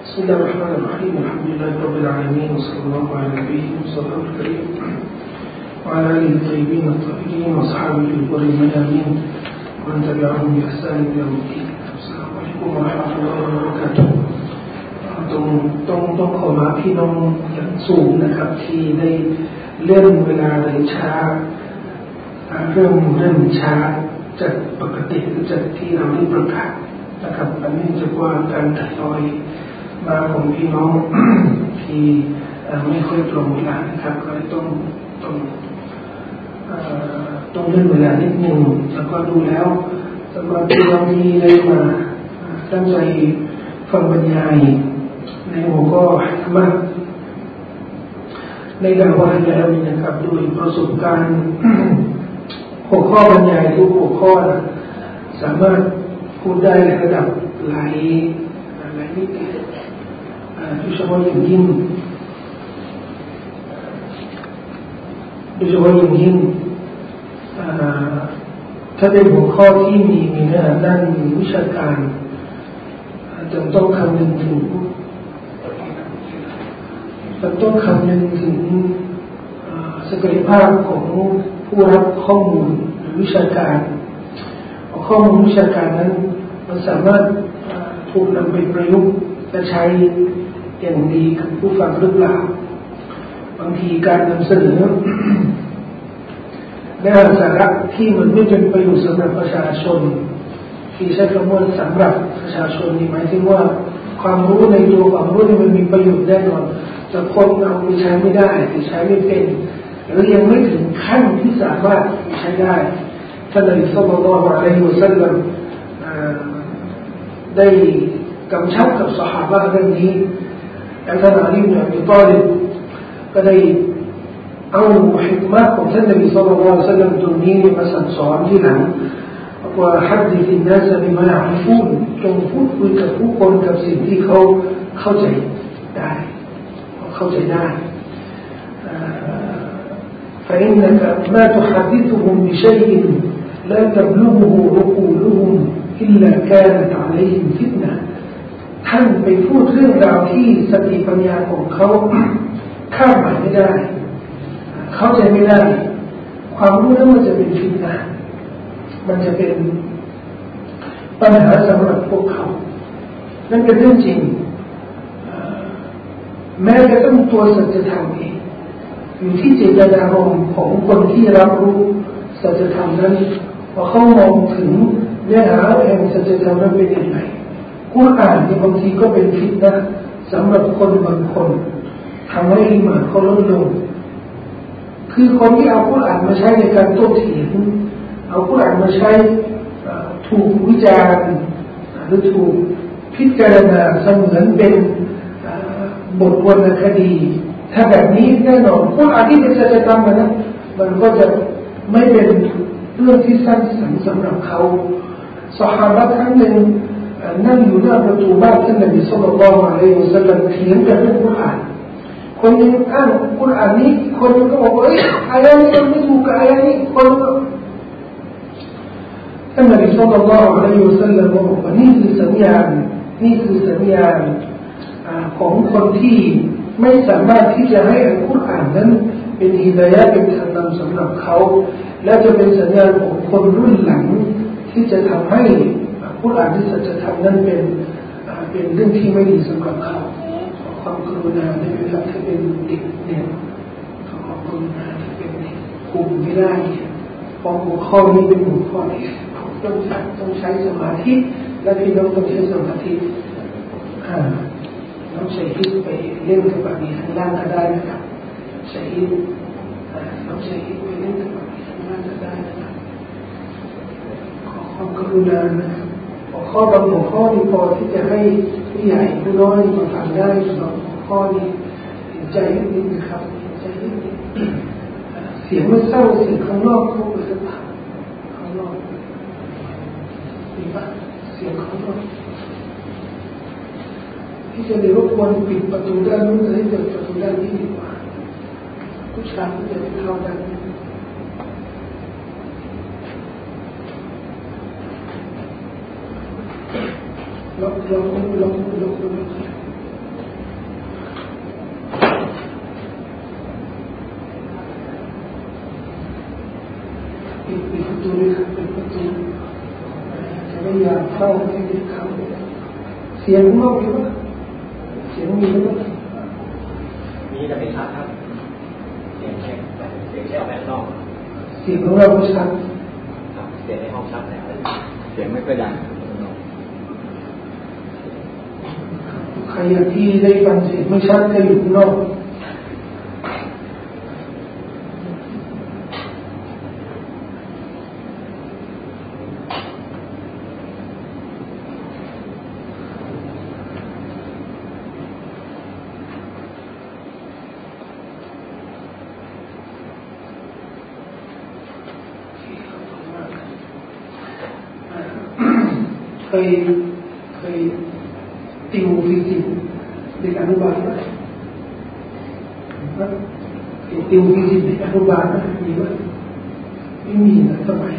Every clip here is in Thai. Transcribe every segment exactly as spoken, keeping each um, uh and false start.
بسم الله الرحمن الرحيم الحمد لله رب العالمين وصلى الله على نبينا وصحبه الكريم وعلى آله الطيبين الطاهرين وأصحابه الغر الميامين ومن تبعهم بإحسان إلى يوم الدين السلام عليكم ورحمة الله وبركاته ต้องต้องต้องขอมาพี่น้องอย่างสูงนะครับที่ได้เลื่อนเวลาเลยช้าเรื่องเรื่องช้าจากปกติหรือจากที่เราได้ประกาศนะครับอันนี้จะว่าการทยอยมาของพี่น้องที่ไม่ค่อยตรงเวลานะครับก็ต้องต้องต้องเลื่อนเวลานิดนึงแล้วก็ดูแล้วสำหรับพี่น้องที่ได้มาตั้งใจฟังบรรยายในหัวข้อธรรมะในการวางแล้วนะครับด้วยประสบการณ์หัวข้อบรรยายทุกหัวข้อสามารถพูดได้ระดับหลายหลายมิติโดยเฉพาะอย่างยิ่งโดยเฉพาะอย่างยิ่งถ้าเป็นหัวข้อที่มีมีเนื้อหาด้านวิชาการจะต้องคำนึงถึงจะต้องคำนึงถึงศักยภาพของผู้รับข้อมูลหรือวิชาการข้อมูลวิชาการนั้นมันสามารถถูกนำไปประยุกต์และใช้อย่างดีกับผู้ฟังหรือเปล่าบางทีการนำเสนอเนื้อหาสาระที่มันไม่เป็นประโยชน์สำหรับประชาชนที่ใช้คำว่าสำหรับประชาชนนี่หมายถึงว่าความรู้ในตัวความรู้นี่มันมีประโยชน์แน่นอนแต่คนเอาไปใช้ไม่ได้หรือใช้ไม่เป็นหรือยังไม่ถึงขั้นที่สามารถใช้ได้ท่านนบีศ็อลลัลลอฮุอะลัยฮิวะซัลลัมได้กำชับกับซอฮาบะห์เรื่องนี้และท่านอาลีอิบนุอับีฏอลิบก็ได้เอาฮิกมะห์ของท่านนบีศ็อลลัลลอฮุอะลัยฮิวะซัลลัมตรงนี้มาสั่งสอนที่หลังว่าฮัดดิษนัสบิมาอะริฟูนจงพูดคุยกับผู้คนกับสิ่งที่เขาเข้าใจได้เข้าใจได้فإنك ما تحدثهم بشيء لا تبلغه عقولهم إلا كانت عليهم فتنة ท่านไปพูดเรื่องราวที่สติปัญญาของเขาคาดหมายไม่ได้เข้าใจไม่ได้ความรู้นั้นมันจะเป็นฟิตนะมันจะเป็นปัญหาสำหรับพวกเขานั่นเป็นเรื่องจริงแม้กระทั่งตัวสัจธรรมเองอยู่ที่เจตนารมณ์ของคนที่รับรู้สัจธรรมนั้นว่าเขามองถึงเนื้อหาแห่งสัจธรรมนั้นเป็นยังไงกุรอานที่บางทีก็เป็นฟิตนะสำหรับคนบางคนทำให้อิมานเขาลดลงคือคนที่เอากุรอานมาใช้ในการโต้เถียงเอากุรอานมาใช้ถูกวิจารณ์หรือถูกพิจารณาเสมือนเป็นบทวรรณคดีถ้าแบบนี้แน่นอนกุรอานที่เป็นสัจธรรมนะมันก็จะไม่เป็นเรื่องที่สร้างสรรค์สำหรับเขาซอฮาบะห์ท่านหนึ่งนั่งอยู่หน้าประตูบ้านท่านนบีศ็อลลัลลอฮุอะลัยฮิวะซัลลัมเถียงกันเรื่องกุรอานคนนึงอ้างกุรอานนี้คนนึงก็บอกว่าเอ้ยอายะนี้มันไม่ถูกกับอายะนี้คนนึงท่านนบีศ็อลลัลลอฮุอะลัยฮิวะซัลลัมบอกว่านี่คือสัญญาณนี่คือสัญญาณของคนที่ไม่สามารถที่จะให้อัลกุรอานนั้นเป็นฮิดายะห์เป็นทางนำสำหรับเขาและจะเป็นสัญญาณของคนรุ่นหลังที่จะทำให้อัลกุรอานที่สัจธรรมนั้นเป็นเป็นเรื่องที่ไม่ดีสำหรับเขาขอความกรุณาในเวลาที่เป็นเด็กเนี่ยขอความกรุณาที่เป็นเด็กคุมไม่ได้เพราะหัวข้อนี้เป็นหัวข้อที่ต้องใช้ต้องใช้สมาธิและพี่น้องต้องใช้สมาธิน้องใช้ฮิตไปเล่นกับแบบนี้ข้างล่างก็ได้นะครับใช้ฮิตน้องใช้ฮิตไปเล่นกับแบบนี้ข้างล่างก็ได้นะครับขอความกรุณานะครับหัวข้อบางหัวข้อนี้พอที่จะให้ผู้ใหญ่ผู้น้อยมาฟังได้สำหรับหัวข้อนี้เห็นใจนิดนึงนะครับเห็นใจนิดนึงเสียงมันเศร้าเสียงข้างนอกเขาเปิดหรือเปล่าข้างนอกมีปะเสียงข้างนอกที่จะได้รบกวนปิดประตูด้านนู้นให้เปิดประตูด้านนี้ดีกว่าผู้ชายจะได้เข้าด้านนี้ลองลองลองลองลองเข้าไม่ได้เข้าเสียงของเราอยู่ว่าเสียงมีหรือเปล่ามีแต่ไม่ชัดครับเสียงแค่เสียงแค่ออกแบบนอกเสียงของเราไม่ชัดเสียงในห้องชัดแต่เสียงไม่ค่อยดังใครที่ได้ฟังเสียงไม่ชัดก็อยู่ข้างนอกเคยเคยติวฟิสิกส์เด็กอนุบาลไหมเคยติวฟิสิกส์เด็กอนุบาลไหมมีไหมไม่มีนะสมัย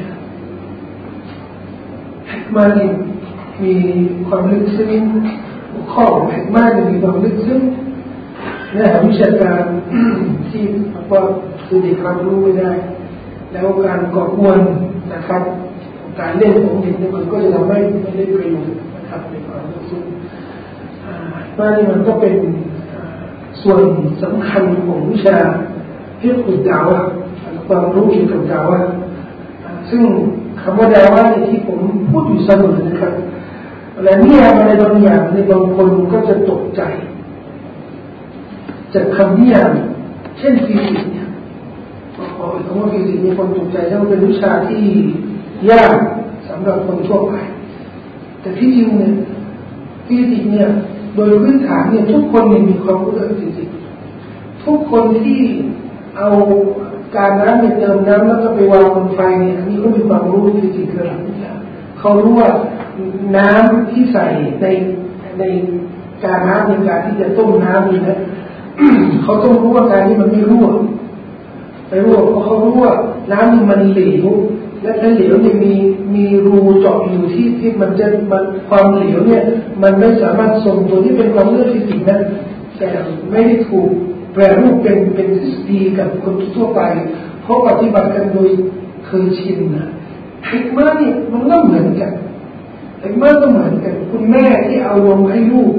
แฮกมาเนี่ยมีความลึกซึ้งข้อของแฮกมาเนี่ยมีความลึกซึ้งเนื้อหาวิชาการที่ว่าคือเด็กรับรู้ไม่ได้แล้วการก่อกวนนะครับการเล่นของเด็กเนี่ยมันก็จะทำให้ไม่ได้ประโยชน์นะครับในความรู้สึกว่านี่มันก็เป็นส่วนสำคัญของวิชาที่ขุดดาวความรู้เกี่ยวกับดาวซึ่งคำว่าดาวเนี่ยที่ผมพูดอยู่เสมอนะครับและเนี่ยอะไรบางอย่างในบางคนก็จะตกใจจากคำนิยามเช่นฟิสิกส์เนี่ยพอคำว่าฟิสิกส์มีคนตกใจแล้วเป็นวิชาที่ยากสำหรับคนทั่วไปแต่ที่จริงเนี่ยฟิสิกส์เนี่ยโดยพื้นฐานเนี่ยทุกคนเนี่ยมีความรู้เรื่องฟิสิกส์ทุกคนที่เอาการน้ำเนี่ยเติมน้ำแล้วก็ไปวางบนไฟเนี่ยอันนี้ก็มีความรู้ฟิสิกส์ระดับนี้เขารู้ว่าน้ำที่ใส่ในในการน้ำในการที่จะต้มน้ำนี่นะ เขาต้องรู้ว่าการนี้มันไม่รั่วไม่รั่วเพราะเขารู้ว่าน้ำนี่มันเหลวและและเหลวเนี่ยมีมีรูเจาะอยู่ที่ที่มันจะมันความเหลวเนี่ยมันไม่สามารถส่งตัวที่เป็นความรู้ฟิสิกส์นั้นแต่ไม่ได้ถูกแปรรูปเป็นเป็นทฤษฎีกับคนทั่วไปเพราะปฏิบัติกันโดยเคยชินนะฮิกมะนี่มันก็เหมือนกันฮิกมะก็เหมือนกันคุณแม่ที่เอานมให้ลูก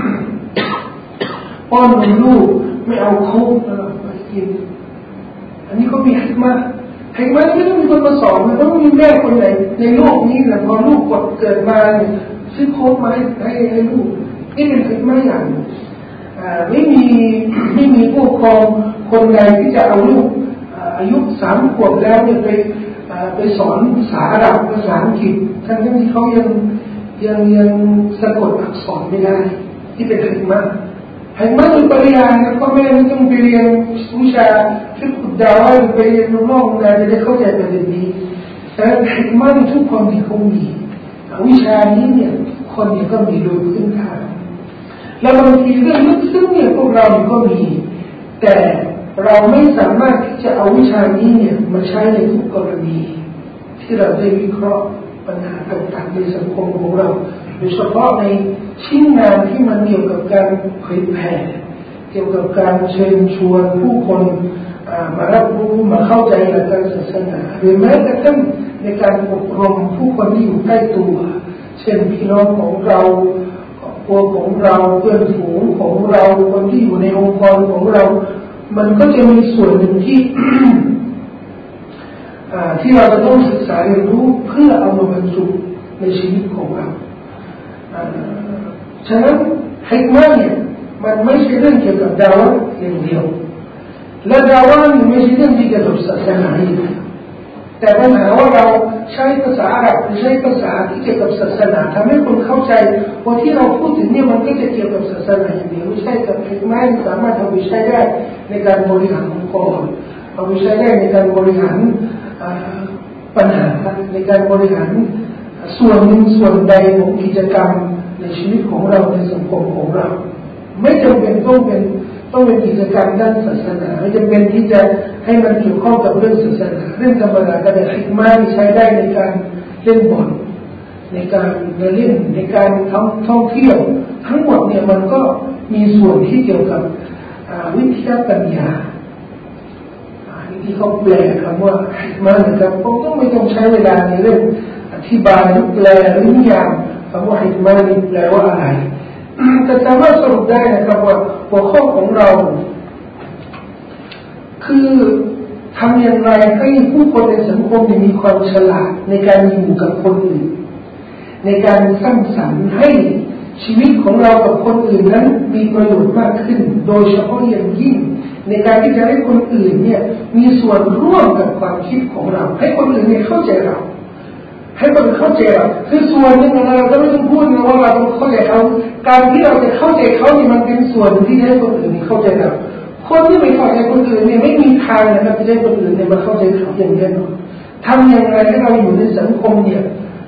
ป้อนนมลูกไม่เอาคุกมากินอันนี้ก็มีฮิกมะฮิกมะไม่ต้องมีคนมาสอนมันต้องมีแม่คนไหนในโลกนี้แหละพอลูกเกิดมาเนี่ยซื้อโค้กมาให้ให้ให้ลูกนี่เป็นฮิกมะอย่างไม่มีไม่มีผู้ปกครองคนใดที่จะเอาลูกอายุสามขวบแล้วเนี่ยไปไปสอนภาษาอาหรับภาษาอังกฤษทั้งที่เขายังยังยังสะกดอักษรไม่ได้ที่เป็นฮิกมะฮิกมะเป็นปริญญาแล้วก็แม่ไม่ต้องไปเรียนวิชาฟิกห์ดาวะไปเรียนนอกๆนะจะได้เข้าใจประเด็นนี้แต่ฮิกมะทุกคนที่เขามีวิชานี้เนี่ยคนเนี่ยก็มีโดยพื้นฐานแล้วบางทีเรื่องลึกซึ้งเนี่ยพวกเราก็มีแต่เราไม่สามารถที่จะเอาวิชานี้เนี่ยมาใช้ในทุกกรณีที่เราได้วิเคราะห์ปัญหาต่างๆในสังคมของเราโดยเฉพาะในชิ้นงานที่มันเกี่ยวกับการเผยแผ่เกี่ยวกับการเชิญชวนผู้คนมารับรู้มาเข้าใจหลักการศาสนาหรือแม้กระทั่งในการอบรมผู้คนที่อยู่ใกล้ตัวเช่นพี่น้องของเราตัวของเราเพื่อนฝูงของเราคนที่อยู่ในองค์กรของเรามันก็จะมีส่วนหนึ่งที่ ที่เราจะต้องศึกษาเรียนรู้เพื่อเอามาบรรจุในชีวิตของเราฉะนั้นฮิกมะเนี่ยมันไม่ใช่เรื่องเกี่ยวกับดาวะอย่างเดียวและดาวะนี่ไม่ใช่เรื่องที่เกี่ยวกับศาสนาอย่างเดียวแต่ปัญหาว่าเราใช้ภาษาอาหรับหรือใช้ภาษาที่เกี่ยวกับศาสนาทำให้คนเข้าใจว่าที่เราพูดถึงเนี่ยมันก็จะเกี่ยวกับศาสนาอย่างเดียวไม่ใช่กับฮิกมะสามารถเอาไปใช้ได้ในการบริหารองค์กรเอาไปใช้ได้ในการบริหารปัญหาในการบริหารส่วนหนึ่งส่วนใดของกิจกรรมในชีวิตของเราในสังคมของเราไม่จำเป็นต้องเป็นต้องเป็นกิจกรรมด้านศาสนาไม่จำเป็นที่จะให้มันเกี่ยวข้องกับเรื่องศาสนาเรื่องธรรมดาก็ได้ฮิกมะใช้ได้ในการเล่นบอลในการเล่นในการท่องท่องเที่ยวทั้งหมดเนี่ยมันก็มีส่วนที่เกี่ยวกับวิทยาปัญญาที่เขาแปลคำว่าฮิกมะนะครับผมต้องไม่ต้องใช้เวลาในเรื่องอธิบายหรือแปลหรือนิยามคำว่าฮิกมะนี่แปลว่าอะไรแต่สามารถสรุปได้นะครับว่าหัวข้อของเราคือทำอย่างไรให้ผู้คนในสังคมมีความฉลาดในการอยู่กับคนอื่นในการสร้างสรรค์ให้ชีวิตของเรากับคนอื่นนั้นมีประโยชน์มากขึ้นโดยเฉพาะอย่างยิ่งในการที่จะให้คนอื่นเนี่ยมีส่วนร่วมกับความคิดของเราให้คนอื่นเนี่ยเข้าใจเราให้คนเข้าใจเราคือส่วนหนึ่งเราก็ไม่ต้องพูดนะว่าเราต้องเข้าใจเขาการที่เราจะเข้าใจเขานี่มันเป็นส่วนที่ให้คนอื่นเข้าใจเราคนที่ไม่เข้าใจคนอื่นเนี่ยไม่มีทางนะครับที่จะให้คนอื่นเนี่ยมาเข้าใจเขาอย่างแน่นอนทำอย่างไรให้เราอยู่ในสังคมเนี่ย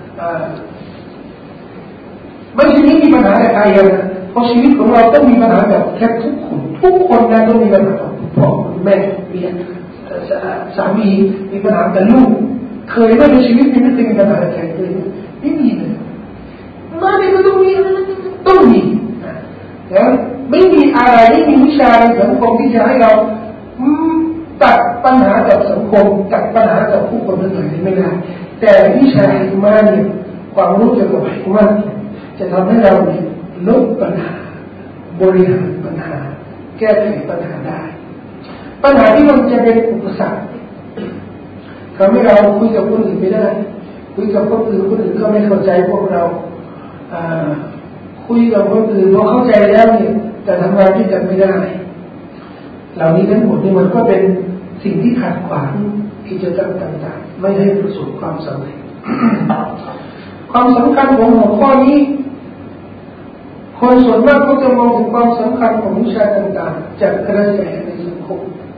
ไม่ใช่ไม่มีปัญหาอะไรนะเพราะชีวิตของเราต้องมีปัญหาแบบแทบทุกคนทุกคนนะต้องมีปัญหาพ่อแม่เมียสามีมีปัญหากับลูกเคยว่าในชีวิตนี้ไม่เคยมีปัญหาอะไรเลยไม่มีเลยมาเนี่ยก็ต้องมีต้องมีแล้วไม่มีอะไรไม่มีวิชาในสังคมที่จะให้เราตัดปัญหากับสังคมตัดปัญหากับผู้คนทั้งหลายไม่ได้แต่วิชาฮิกมะเนี่ยความรู้เกี่ยวกับฮิกมะจะทำให้เราเนี่ยลดปัญหาบริหารปัญหาแก้ไขปัญหาได้ปัญหาที่มันจะเป็นอุปสรรคทำให้เราคุยกับคนอื่นไม่ได้คุยกับคนอื่นคนอื่นก็ไม่เข้าใจพวกเราคุยกับคนอื่นพอเข้าใจแล้วเนี่ยแต่ทำงานด้วยกันไม่ได้เหล่านี้ทั้งหมดนี่มันก็เป็นสิ่งที่ขัดขวางกิจกรรมต่างๆไม่ให้ประสบความสำเร็จ ความสำคัญของหัวข้อนี้คนส่วนมากก็จะมองถึงความสำคัญของวิชาต่างๆจากกระแสในสังคม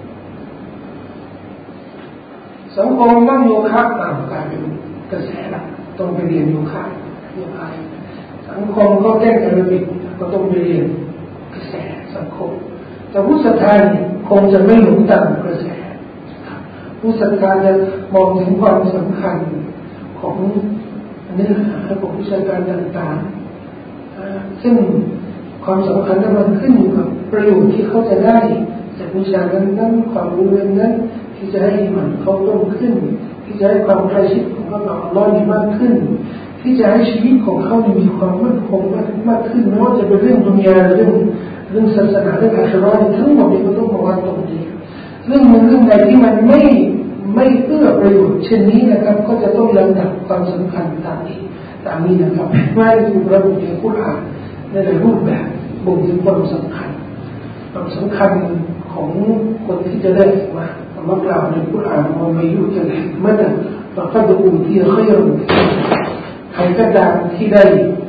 สังคมนั่งโยคะตามกลายเป็นกระแสละต้องไปเรียนโยคะโยคะสังคมก็แก้แอโรบิกก็ต้องไปเรียนกระแสสังคมแต่ผู้ศรัทธาเนี่ยคงจะไม่หลงตามกระแสผู้ศรัทธาจะมองถึงความสำคัญของเนื้อหาของวิชาการต่างๆซึ่งความสำคัญนั้นมันขึ้นอยู่กับประโยชน์ที่เขาจะได้จากวิชานั้นนั้นความรู้นั้นที่จะให้มันเขาเพิ่มขึ้นที่จะให้ความใกล้ชิดของเขากับอัลลอฮ์มีมากขึ้นที่จะให้ชีวิตของเขามีความมั่นคงมากขึ้นไม่ว่าจะเป็นเรื่องดุนยาเรื่องเรื่องศาสนาเรื่องอาชีพทั้งหมดนี้ก็ต้องมาวางตรงนี้เรื่องมันเรื่องใดที่มันไม่ไม่เอื้อประโยชน์เช่นนี้นะครับก็จะต้องลำดับความสำคัญตามนี้ตามนี้นะครับไม่ถูกระบุในกุรอานในหลายรูปแบบบ่งถึงความสำคัญความสำคัญของคนที่จะได้มาอัลลอฮ์กล่าวในกุรอานว่าไม่ยุติฮิกมะฮ์ฟะกัดอูติยะค็อยรันใครก็ตามที่ได้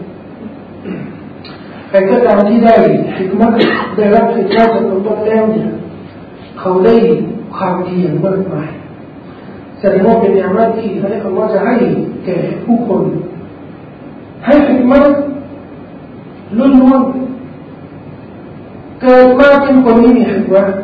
ใครก็ตามที่ได้ฮิกมะฮ์ได้รับฮิกมะฮ์จากอัลลอฮ์แล้วเนี่ยเขาได้ความดีอย่างมากมายแสดงว่าเป็นอย่างนั้นที่อัลลอฮ์จะให้แก่ผู้คนให้ฮิกมะฮ์ล้วนๆเกิดมาเป็นคนที่มีฮิกมะฮ์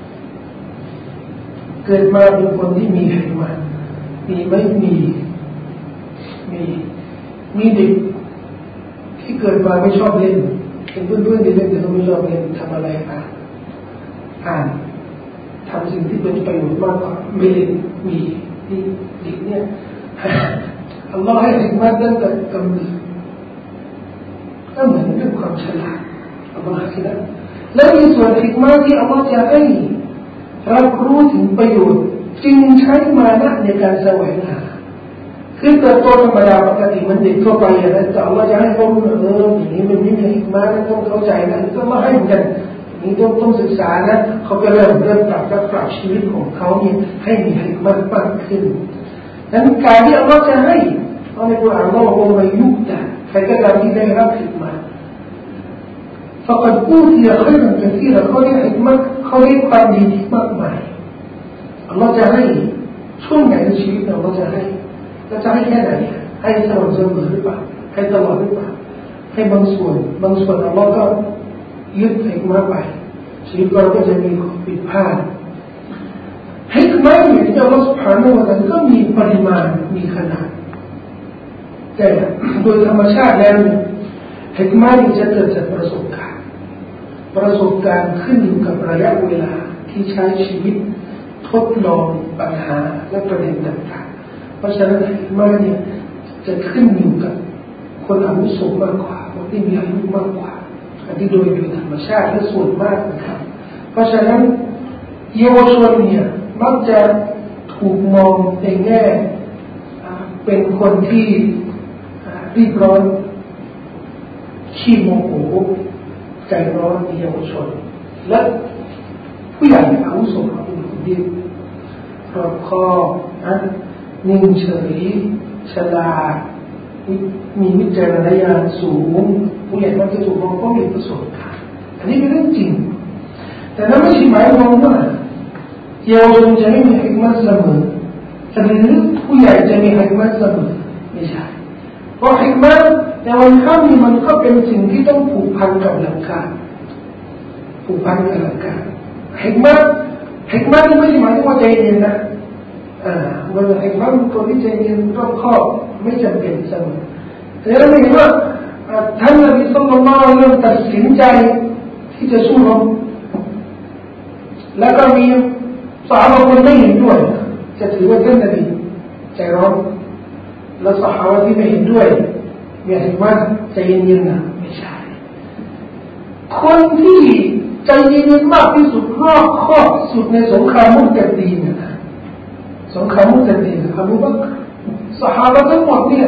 เกิดมาเป็นคนที่มีฮิกมะฮ์มีไม่มีมีมีเด็กที่เกิดมาไม่ชอบเล่นเป็นเพื่อนๆที่เล่นแต่ก็ไม่ชอบเล่นทำอะไรอ่านอ่านทำสิ่งที่เป็นประโยชน์มากกว่าไม่เล่นมีนี่เด็กเนี่ยอัลลอฮ์ให้ฮิกมะฮ์ตั้งแต่กำเนิดก็เหมือนเรื่องความฉลาดอัลลอฮ์ให้นะและมีส่วนฮิกมะฮ์ที่อัลลอฮ์จะให้รับรู้ถึงประโยชน์จึงใช้มานะในการแสวงหาคือเติบโตธรรมดาปกติมันเด็กทั่วไปอย่างนั้นแต่อัลลอฮ์จะให้เขารู้เอออย่างนี้มันไม่มีฮิกมะฮ์ต้องเข้าใจนะก็มาให้เหมือนกันนี่ต้องต้องศึกษานะเขาจะเริ่มเริ่มปรับปรับชีวิตของเขาเนี่ยให้มีฮิกมะฮ์มากขึ้นนั้นการที่อัลลอฮ์จะให้เอาในกุรอานอัลลอฮ์บอกว่ายุคแต่ใครก็ตามที่ได้รับฮิกมะฮ์فقد أوتي خيرا كثيراเขาได้ฮิกมะฮ์เขาได้ความดีที่มากมายอัลลอฮ์จะให้ช่วงไหนในชีวิตเราอัลลอฮ์จะให้แล้วจะให้แค่ไหนให้สม่ำเสมอหรือเปล่าให้ตลอดหรือเปล่าให้บางส่วนบางส่วนอัลลอฮ์ก็ยึดฮิกมะฮ์ไปชีวิตเราก็จะมีผิดพลาดฮิกมะฮ์อย่างที่อัลลอฮ์ سبحانه และ تعالى ก็มีปริมาณมีขนาดแต่โดยธรรมชาติแล้วฮิกมะฮ์จะเกิดจากประสบการณ์ประสบการณ์ขึ้นอยู่กับระยะเวลาที่ใช้ชีวิตทดลองปัญหาและประเด็นต่างๆเพราะฉะนั้นฮิกมะฮ์เนี่ยจะขึ้นอยู่กับคนอาวุโสมากกว่าคนที่มีอายุมากกว่าอันนี้โดยโดยธรรมชาติและส่วนมากนะครับเพราะฉะนั้นเยาวชนเนี่ยมักจะถูกมองในแง่เป็นคนที่รีบร้อนขี้โมโหใจร้อนเยาวชนและผู้ใหญ่อาวุโสเป็นคนที่รอบคอบนะนิ่งเฉยฉลาดมีวิจารณญาณสูงผู้ใหญ่มักจะถูกมองว่ามีประสบการณ์อันนี้เป็นเรื่องจริงแต่นั้นไม่ใช่หมายความว่าเยาวชนจะไม่มีฮิกมะห์เสมอหรือผู้ใหญ่จะมีฮิกมะห์เสมอไม่ใช่เพราะฮิกมะห์ในวันข้ามนี้มันก็เป็นสิ่งที่ต้องผูกพันกับหลักการผูกพันกับหลักการฮิกมะห์ฮิกมะห์นี่ไม่ใช่หมายถึงว่าใจเย็นนะอ่าวันฮิกมะห์คนที่ใจเย็นรอบคอบไม่จำเป็นเสมอแต่เราเห็นว่าท่านนบีศ็อลลัลลอฮุอะลัยฮิวะซัลลัมตัดสินใจที่จะสู้รบแล้วก็มีสาวคนไม่เห็นด้วยจะถือว่าท่านนบีใจร้อนแล้วสาวที่ไม่เห็นด้วยมีอะไรว่าใจเย็นๆนะไม่ใช่คนที่ใจเย็นๆมากที่สุดรอบคอบสุดในสงครามมุตะดีนนะสงครามมุตะดีนอบูบักรสหายทั้งหมดเนี่ย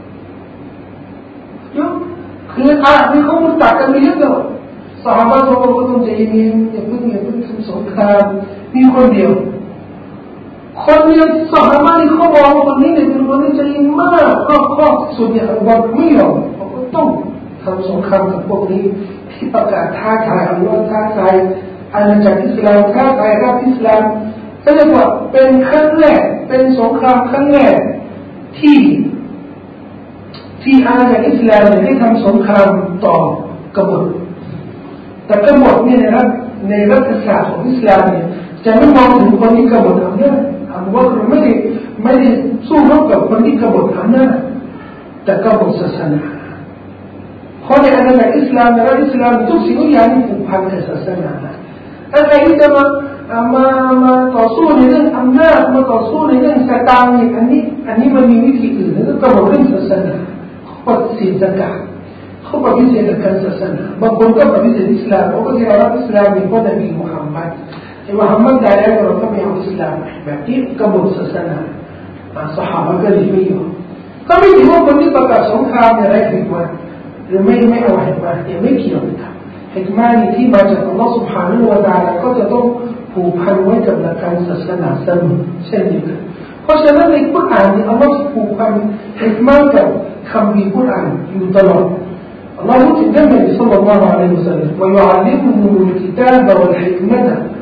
คืออาที่เขามุตัดกันเยอะเลยสหายเราก็ต้องใจเย็นๆอย่าเพิ่งอย่าเพิ่งทำสงครามมีคนเดียวคนเดียวสหายที่เขาบอกว่าคนนี้เนี่ยเป็นคนที่ใจเย็นมากรอบคอบสุดเนี่ยอบูบักรไม่ยอมเขาก็ต้องทำสงครามกับพวกนี้ที่ประกาศท้าทายอัลลอฮ์ท้าทายอาณาจักรอิสลามท้าทายรัฐอิสลามก็เรียกว่าเป็นครั้งแรกเป็นสงครามครั้งแรกที่ที่อาณาจักรอิสลามได้ทำสงครามต่อกบฏแต่กบฏเนี่ยนะครับในรัฐศาสตร์ของอิสลามเนี่ยจะไม่มองถึงคนที่กบฏอำนาจอบูบักรไม่ได้ไม่ได้สู้รบกับคนที่กบฏอำนาจแต่กบฏศาสนาเพราะในอาณาจักรอิสลามในรัฐอิสลามทุกสิ่งทุกอย่างมีผูกพันกับศาสนาอะไรที่จะมามามาต่อสู้ในเรื่องอำนาจมาต่อสู้ในเรื่องสตางค์อันนี้อันนี้มันมีวิธีอื่นแล้วก็บอกเรื่องศาสนาปฏิเสธศาสนาเขาปฏิเสธการศาสนาบางคนก็ปฏิเสธอิสลามเขาก็จะรับอิสลามเป็นคนนบีมุฮัมมัดไอ้มุฮัมมัดได้แล้วเราก็ไม่เอาอิสลามแบบนี้กบฏศาสนาสหายก็เลยไม่ยอมก็ไม่ถือว่าคนที่ประกาศสงครามเนี่ยไร้หิมาหรือไม่ไม่เอาหิมาเนี่ยไม่เกี่ยวกันหิมานี่ที่มาจากอัลลอฮฺ سبحانه และ تعالى ก็จะต้องผูกพันไว้กับหลักการศาสนาเสมอเช่นเดียวกันเพราะฉะนั้นในกุรอานนี่อัลลอฮฺผูกพันหิมากับคำพิกุรอานอยู่ตลอดอัลลอฮฺพูดถึงท่านนบีศ็อลลัลลอฮุอะลัยฮิวะซัลลัม ويعلمه الكتاب والحكمة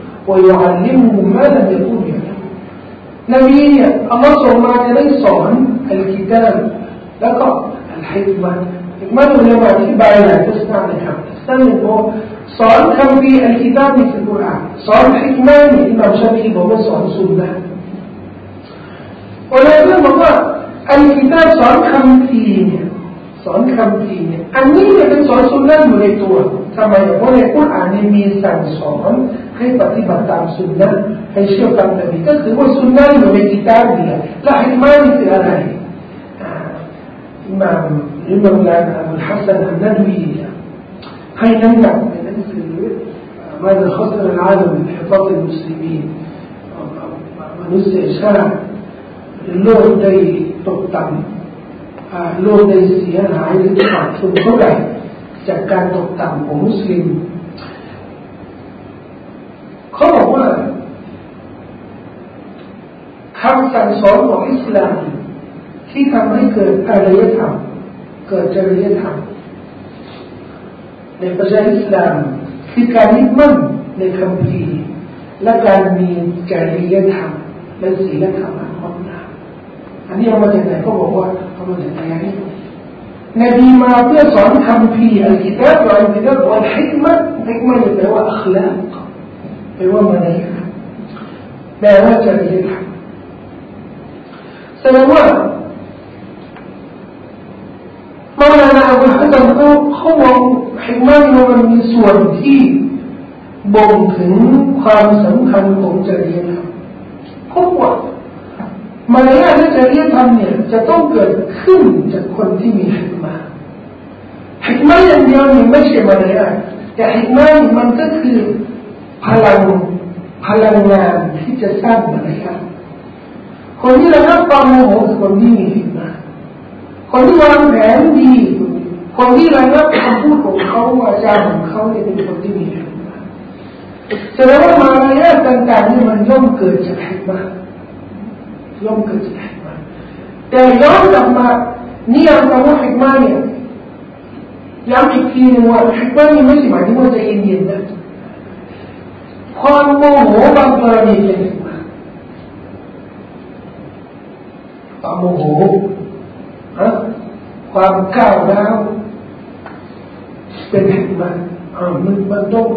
ويعلمه ما لم يكن يعلم นบีเนี่ยอัลลอฮฺส่งมาจะได้สอนอัลกิตาบแล้วก็อัลฮิกมะห์ฮิกมะห์อุลามะอธิบายหลายทัศนะนะครับท่านบอกสอนคำพีอัลกิตาบในกุรอานสอนฮิกมะห์นี่อิหม่ามชาฟิอีบอกว่าสอนสุนนะห์อุลามะบอกว่าอัลกิตาบสอนคำพีเนี่ยสอนคำพีเนี่ยอันนี้เนี่ยเป็นสอนสุนนะห์อยู่ในตัวทำไมเพราะในกุรอานมีสั่งสอนให้ปฏิบัติตามสุนนะห์ให้เชื่อตามนบีก็คือว่าสุนนะห์อยู่ในกิตาบนี่แหละและฮิกมะห์นี่คืออะไรอิหม่ามอิหม่ามลานะอัลฮัสซันอัลนัดวีให้น้ำหนักในหนังสือ ماذا خسر العالم بانحطاط المسلمين มนุษยชาติโลกได้ตกต่ำโลกได้เสียหายหรือขาดทุนเท่าไหร่จากการตกต่ำของมุสลิมเขาบอกว่าคำสั่งสอนของอิสลามที่ทำให้เกิดอารยธรรมเกิดจริยธรรมในประชาอิสลามคือการยึดมั่นในคำพีและการมีจริยธรรมและศีลธรรมอันงดงามอันนี้เอามาจากไหนเขาบอกว่าเอามาจากอายะนี้นบีมาเพื่อสอนคำพีอัลกิตาบอัลกิตาบอัลฮิกมะห์ฮิกมะห์แปลว่าอัคลากแปลว่ามารยาทแปลว่าจริยธรรมแสดงว่าเมื่อนาอัลฮัสซันเขาเขามองฮิกมะห์นี่มันมีส่วนที่บ่งถึงความสำคัญของจริยธรรมเพราะว่ามารยาทและจริยธรรมเนี่ยจะต้องเกิดขึ้นจากคนที่มีฮิกมะห์ฮิกมะห์อย่างเดียวนี่ไม่ใช่มารยาทแต่ฮิกมะห์นี่มันก็คือพลังพลังงานที่จะสร้างมารยาทคนที่ระงับความโมโหคือคนที่มีฮิกมะห์คนที่วางแผนดีคนที่ระงับคำพูดของเขาวาจาของเขาเนี่ยเป็นคนที่มีฮิกมะห์แสดงว่ามารยาทต่างๆนี่มันย่อมเกิดจากฮิกมะห์ย่อมเกิดจากฮิกมะห์แต่ย้อนกลับมานิยามคำว่าฮิกมะห์เนี่ยย้ำอีกทีนึงว่าฮิกมะห์นี่ไม่ใช่หมายถึงว่าใจเย็นๆนะความโมโหบางกรณีเป็นฮิกมะห์ความโมโหฮะความก้าวร้าวเป็นฮิกมะห์อ่ามันมันต้อง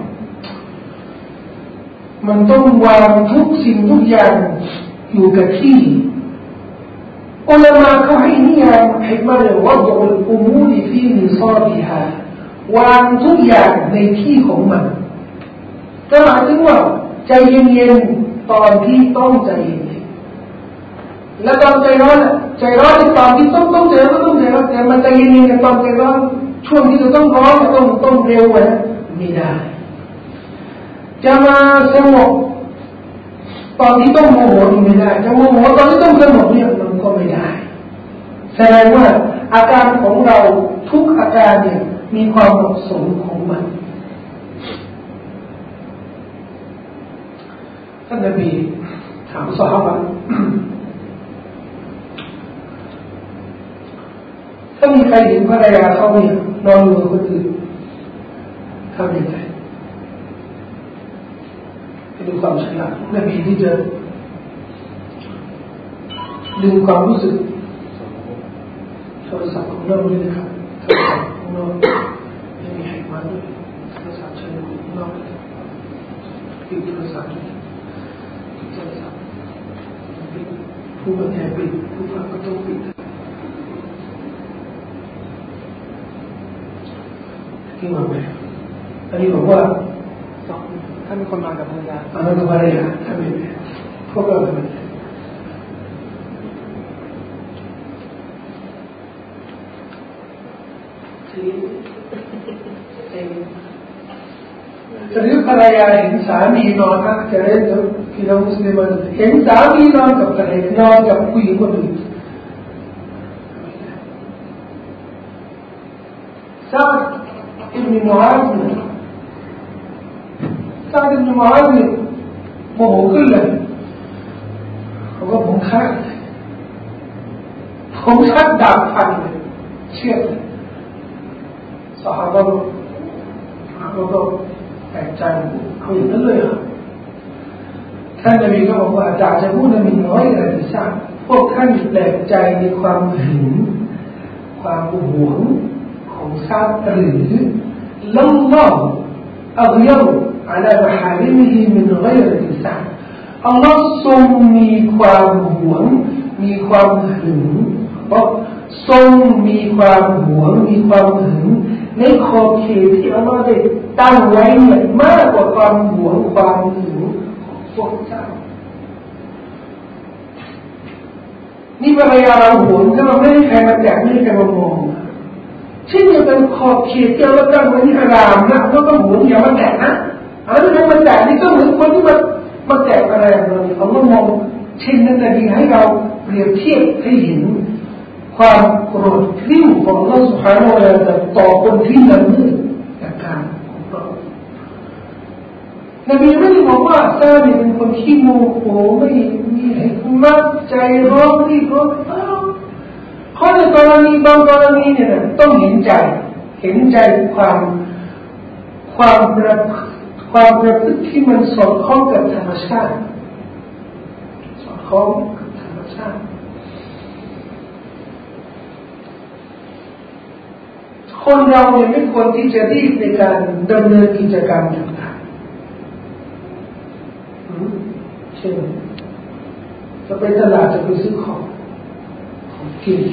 มันต้องวางทุกสิ่งทุกอย่างอยู่กับที่อุลามะเขาให้นิยามฮิกมะห์ว่าวัดอุมูรฟีนิซาบิฮาวางทุกอย่างในที่ของมันก็หมายถึงว่าใจเย็นๆตอนที่ต้องใจเย็นๆและตอนใจร้อนใจร้อนตอนที่ต้องต้องใจร้อนต้องใจร้อนแต่มันใจเย็นๆตอนใจร้อนช่วงที่จะต้องร้อนต้องต้องเร็วนะไม่ได้จะมาสงบตอนที่ต้องโมโหไม่ได้จะโมโหตอนที่ต้องสงบเนี่ยมันก็ไม่ได้แสดงว่าอาการของเราทุกอาการเนี่ยมีความเหมาะสมของมันท่านนบีถามซอฮาบะถ้ามีใครเห็นภรรยาเขาเนี่ยนอนอยู่กับคนอื่นทำยังไงเป็นความฉลาดนบีที่จะดึงความรู้สึกโทรศัพท์ของเราด้วยนะครับโทรศัพท์ของเราไม่มีให้มาด้วยโทรศัพท์ใช้ของเราปิดโทรศัพท์ปิดโทรศัพท์ปิดผู้บรรยายปิดผู้ฟังก็ต้องปิดที่มาไหมอันนี้บอกว่าถ้ามีคนมากับภรรยาอันนั้นกับภรรยาถ้าไม่พวกเราทำไมหรือภรรยาเห็นสามีนอนพักจะได้จะพี่น้องมุสลิมเห็นสามีนอนกับภรรยานอนกับผู้หญิงคนอื่นซาดอิบนุมุอาซซาดอิบนุมุอาซโมโหขึ้นเลยเขาก็ผมฆ่าผมชักดาบฟันเลยเชื่อเลยสหายเราเราก็แปลกใจเขาอย่างนั้นเลยเหรอท่านนบีก็บอกว่าอาจารย์จะพูดในมีน้อยอะไรที่ทราบพวกท่านแปลกใจในความหึงความหวงของซาดหรือลัลลอฮฺอัลยาอัลลอฮฺฮาลิมิฮิมินไกรติซาอัลลอฮฺทรงมีความหวงมีความหึงเพราะทรงมีความหวงมีความหึงในขอบเขตที่อัลลอฮฺได้ตั้งไว้เนี่ยมากกว่าความหวงความหึงของพวกเจ้านี่ภรรยาเราหวงถ้าเราไม่ได้ใครมาแตะไม่ได้ใครมามองเช่นเดียวกันขอบเขตที่เราตั้งไว้ที่ฮารามนะเราก็หวงอย่ามาแตะนะอะไรไม่ให้มาแตะนี่ก็เหมือนคนที่มามาแตะอะไรเราเนี่ยเขาก็มองเช่นนั้นนะดีให้เราเปรียบเทียบให้เห็นความโกรธกริ้วของอัลลอฮฺ سبحانه และ تعالى ต่อคนที่ละเมิดอาการของเรานบีไม่ได้บอกว่าซาเนี่ยเป็นคนขี้โมโหไม่มีเหตุมัดใจร้อนรีบร้อนเพราะในกรณีบางกรณีเนี่ยต้องเห็นใจเห็นใจความความประความประพฤติที่มันสอดคล้องกับธรรมชาติสอดคล้องกับธรรมชาติคนเราเนี่ยไม่ควรที่จะรีบในการดำเนินกิจกรรมต่างๆเช่นจะไปตลาดจะไปซื้อของของกิน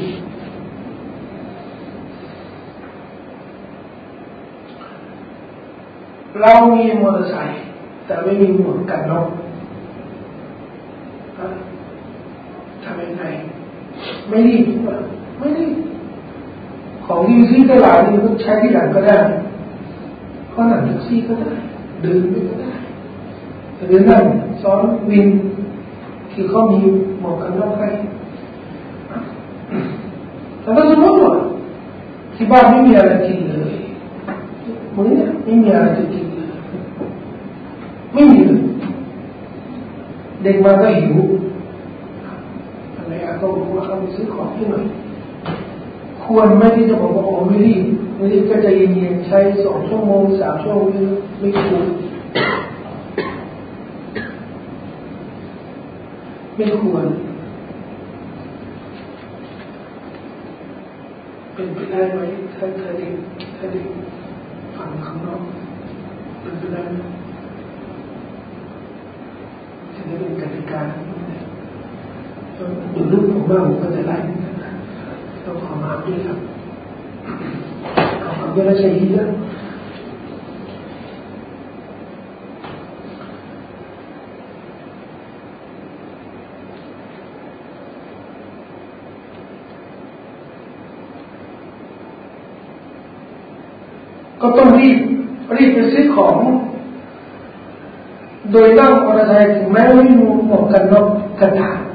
เรามีมอเตอร์ไซค์แต่ไม่มีหมวกกันน็อกทำยังไงไม่รีบไม่รีบคของที่ซื้อตลาดนี่ก็ใช้ที่ไหนก็ได้ก็นั่งแท็กซี่ก็ได้เดินไปก็ได้หรือนั่งซ้อนวินที่เขามีหมวกกันน็อกให้แต่ถ้าสมมติว่าที่บ้านไม่มีอะไรกินเลยมื้อนี้ไม่มีอะไรจะกินเลยไม่มีเลยเด็กมาก็หิวอะไรอ่ะก็บอกว่าเอาไปซื้อของที่หน่อยควรไหมที่จะบอกว่าโอ้ไม่รีบไม่รีบก็จะเย็นๆใช้สองชั่วโมงสามชั่วโมงไม่ควรไม่ควรเป็นไปได้ไหมถ้าถ้าเด็กถ้าเด็กฟังข้างนอกเป็นไปได้ไหมจะได้เป็นกติกาดูรูปผมบ้างผมก็จะไล่ต้องขอมาด้วยครับขอความเวลาใช้เยอะก็ต้องรีบรีบไปซื้อของโดยนั่งมอเตอร์ไซค์ถึงแม้ไม่มีหมวกกันน็อกกันถาง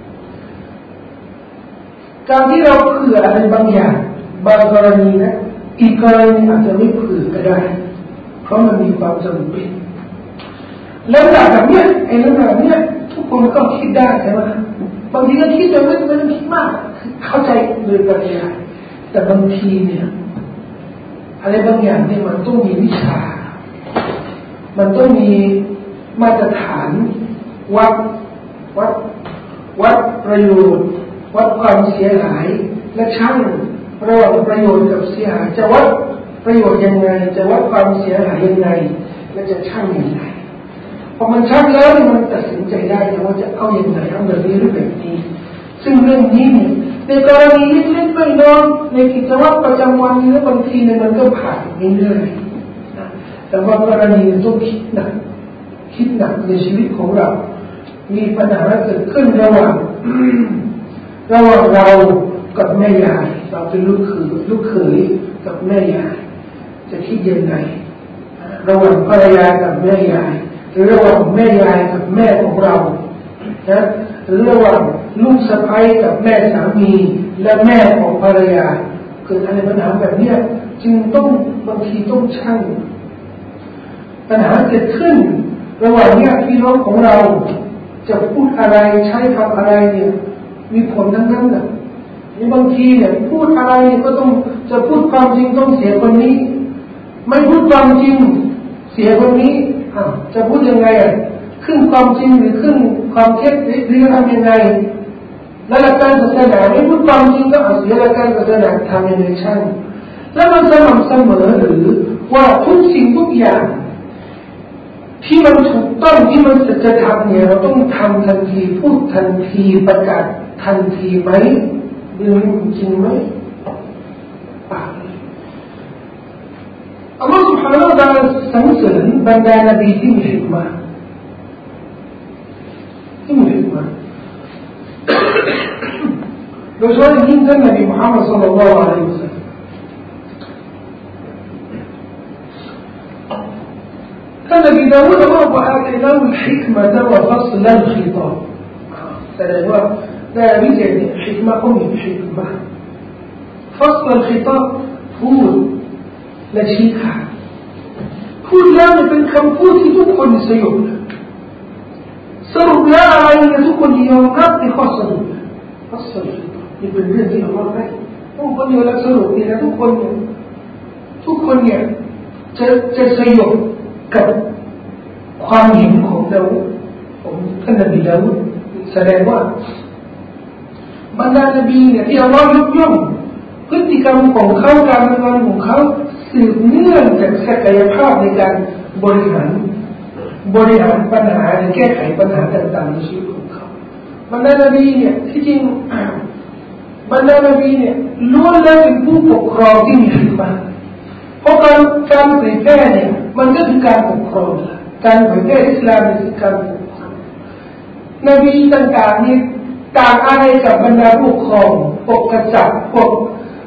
การที่เราเผื่ออะไรบางอย่างบางกรณีนะอีกกรณีอาจจะไม่เผื่อก็ได้เพราะมันมีความจำเป็นแล้วแบบนี้ไอ้เรื่องแบบนี้ทุกคนก็คิดได้ใช่ไหมบางทีก็คิดโดยไม่ไม่ต้องคิดมากเข้าใจโดยปริยายแต่บางทีเนี่ยอะไรบางอย่างเนี่ยมันต้องมีวิชามันต้องมีมาตรฐานวัดวัดวัดประโยชน์วัดความเสียหายและชั่งระหว่างประโยชน์กับเสียหายจะวัดประโยชน์ยังไงจะวัดความเสียหายยังไงและจะชั่งยังไงพอมันชั่งแล้วมันตัดสินใจได้ว่าจะเอาอย่างไรเอาแบบนี้หรือแบบนี้ซึ่งเรื่องนี้เนี่ยในกรณีเล็กๆน้อยๆในกิจวัตรประจำวันนี้บางทีเนี่ยมันก็ผ่านง่ายๆนะแต่ว่ากรณีต้องคิดหนักคิดหนักในชีวิตของเรามีปัญหาเกิดขึ้นระหว่างระหว่างเรากับแม่ยายเราเป็นลูกเขยลูกเขยกับแม่ยายจะคิดยังไงระหว่างภรรยากับแม่ยายหรือระหว่างแม่ยายกับแม่ของเรานะหรือระหว่างลูกสะใภ้กับแม่สามีและแม่ของภรรยาเกิดอะไรปัญหาแบบนี้จึงต้องบางทีต้องชั่งปัญหาเกิดขึ้นระหว่างญาติพี่น้องของเราจะพูดอะไรใช้คำอะไรเนี่ยมีผลทั้งนั้นแหละนี่บางทีเนี่ยพูดอะไรก็ต้องจะพูดความจริงต้องเสียคนนี้ไม่พูดความจริงเสียคนนี้อ่ะจะพูดยังไงอ่ะขึ้นความจริงหรือขึ้นความเท็จหรือทำยังไงและหลักการศาสนาไม่พูดความจริงก็เอาเสียหลักการศาสนาทำยังไงช่างแล้วมันสม่ำเสมอหรือว่าทุกสิ่งทุกอย่างที่มันถูกต้องที่มันสัจธรรมเนี่ยเราต้องทำทันทีพูดทันทีประกาศทันทีไหมเรื่องนี้จริงไหมป่าอัลลอฮฺ سبحانه และ تعالى สรรเสริญบรรดานบีที่มีฮิกมะห์ที่มีฮิกมะห์โดยเฉพาะยิ่งท่านนบีมุฮัมมัดศ็อลลัลลอฮุอะลัยฮิวะซัลลัมท่านนบีดาวูดบอกว่าอาตัยนาฮุลฮิกมะตะวะฟัศลัลคิฏาบแสดงว่าได้วิเศษเนี่ยฮิกมะก็มีฮิกมะฟัศลัลคิฏาบพูดและชี้ขาดพูดแล้วเนี่ยเป็นคำพูดที่ทุกคนสยบสรุปแล้วอะไรเนี่ยทุกคนยอมรับในข้อสรุปข้อสรุปนี่เป็นเรื่องที่อัลลอฮฺให้ทุกคนยอมรับสรุปนี่นะทุกคนเนี่ยทุกคนเนี่ยจะจะสยบกับความเห็นของดาวูดของท่านนบีดาวูดแสดงว่าบรรดานบีเนี่ยที่อัลลอฮฺยกย่องพฤติกรรมของเขาการดำเนินของเขาสืบเนื่องจากศักยภาพในการบริหารบริหารปัญหาหรือแก้ไขปัญหาต่างๆในชีวิตของเขาบรรดานบีเนี่ยที่จริงบรรดานบีเนี่ยล้วนแล้วเป็นผู้ปกครองที่มีฮิกมะห์เพราะการการเผยแพร่เนี่ยมันก็คือการปกครองการเผยแพร่อิสลามคือการปกครองนบีต่างๆนี่ต่างอะไรกับบรรดาผู้ปกครองพวกกษัตริย์พวก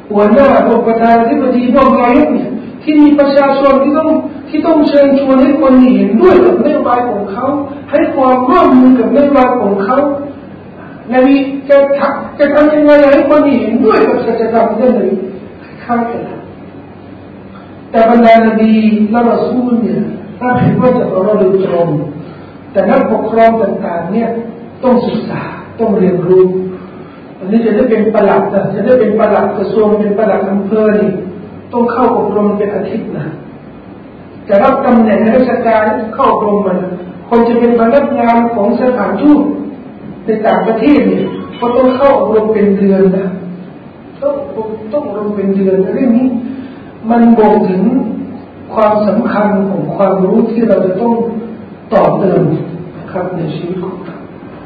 หัวหน้าพวกประธานาธิบดีพวกนายกเนี่ยที่มีประชาชนที่ต้องที่ต้องเชิญชวนให้คนเห็นด้วยกับนโยบายของเขาให้ความร่วมมือกับนโยบายของเขานบีจะทำจะทำยังไงให้คนเห็นด้วยกับสัจธรรมนั่นเลยข้ากันแต่บรรดานบีและรอซูลเนี่ยถ้าเห็นว่าจะเราโดยตรงแต่นักปกครองต่างๆเนี่ยต้องศึกษาต้องเรียนรู้อันนี้จะได้เป็นประหลัดนะจะได้เป็นประหลัดกระทรวงเป็นประหลัดอำเภอนี่ต้องเข้าอบรมเป็นอาทิตย์นะจะรับตำแหน่งราชการเข้าอบรมมันคนจะเป็นพนักงานของสถานทูตในต่างประเทศเนี่ยก็ต้องเข้าอบรมเป็นเดือนนะต้องต้องอบรมเป็นเดือนเรื่องนี้มันบ่งถึงความสำคัญของความรู้ที่เราจะต้องต่อเติมนะครับในชีวิตของเรา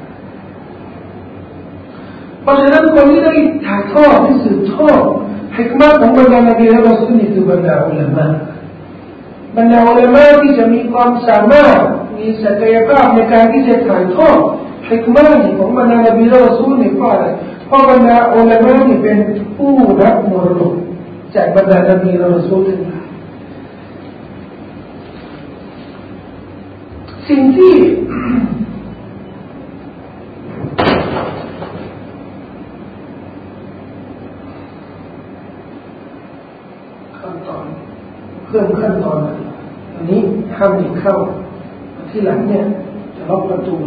เพราะฉะนั้นคนที่ได้ถ่ายทอดที่สืบทอดฮิกมะห์ของบรรดานบีและรอซูลนี่คือบรรดาอุลามะบรรดาอุลามะที่จะมีความสามารถมีศักยภาพในการที่จะถ่ายทอดฮิกมะห์ของบรรดานบีและรอซูลนี่เพราะอะไรเพราะบรรดาอุลามะนี่เป็นผู้รับมรดกจากบรรดานบีและรอซูลทั้งหลายสิ่งที่ขั้นตอนเพิ่มขั้นตอนอันนี้ห้ามเด็กเข้าที่หลังเนี่ยจะล็อกประตู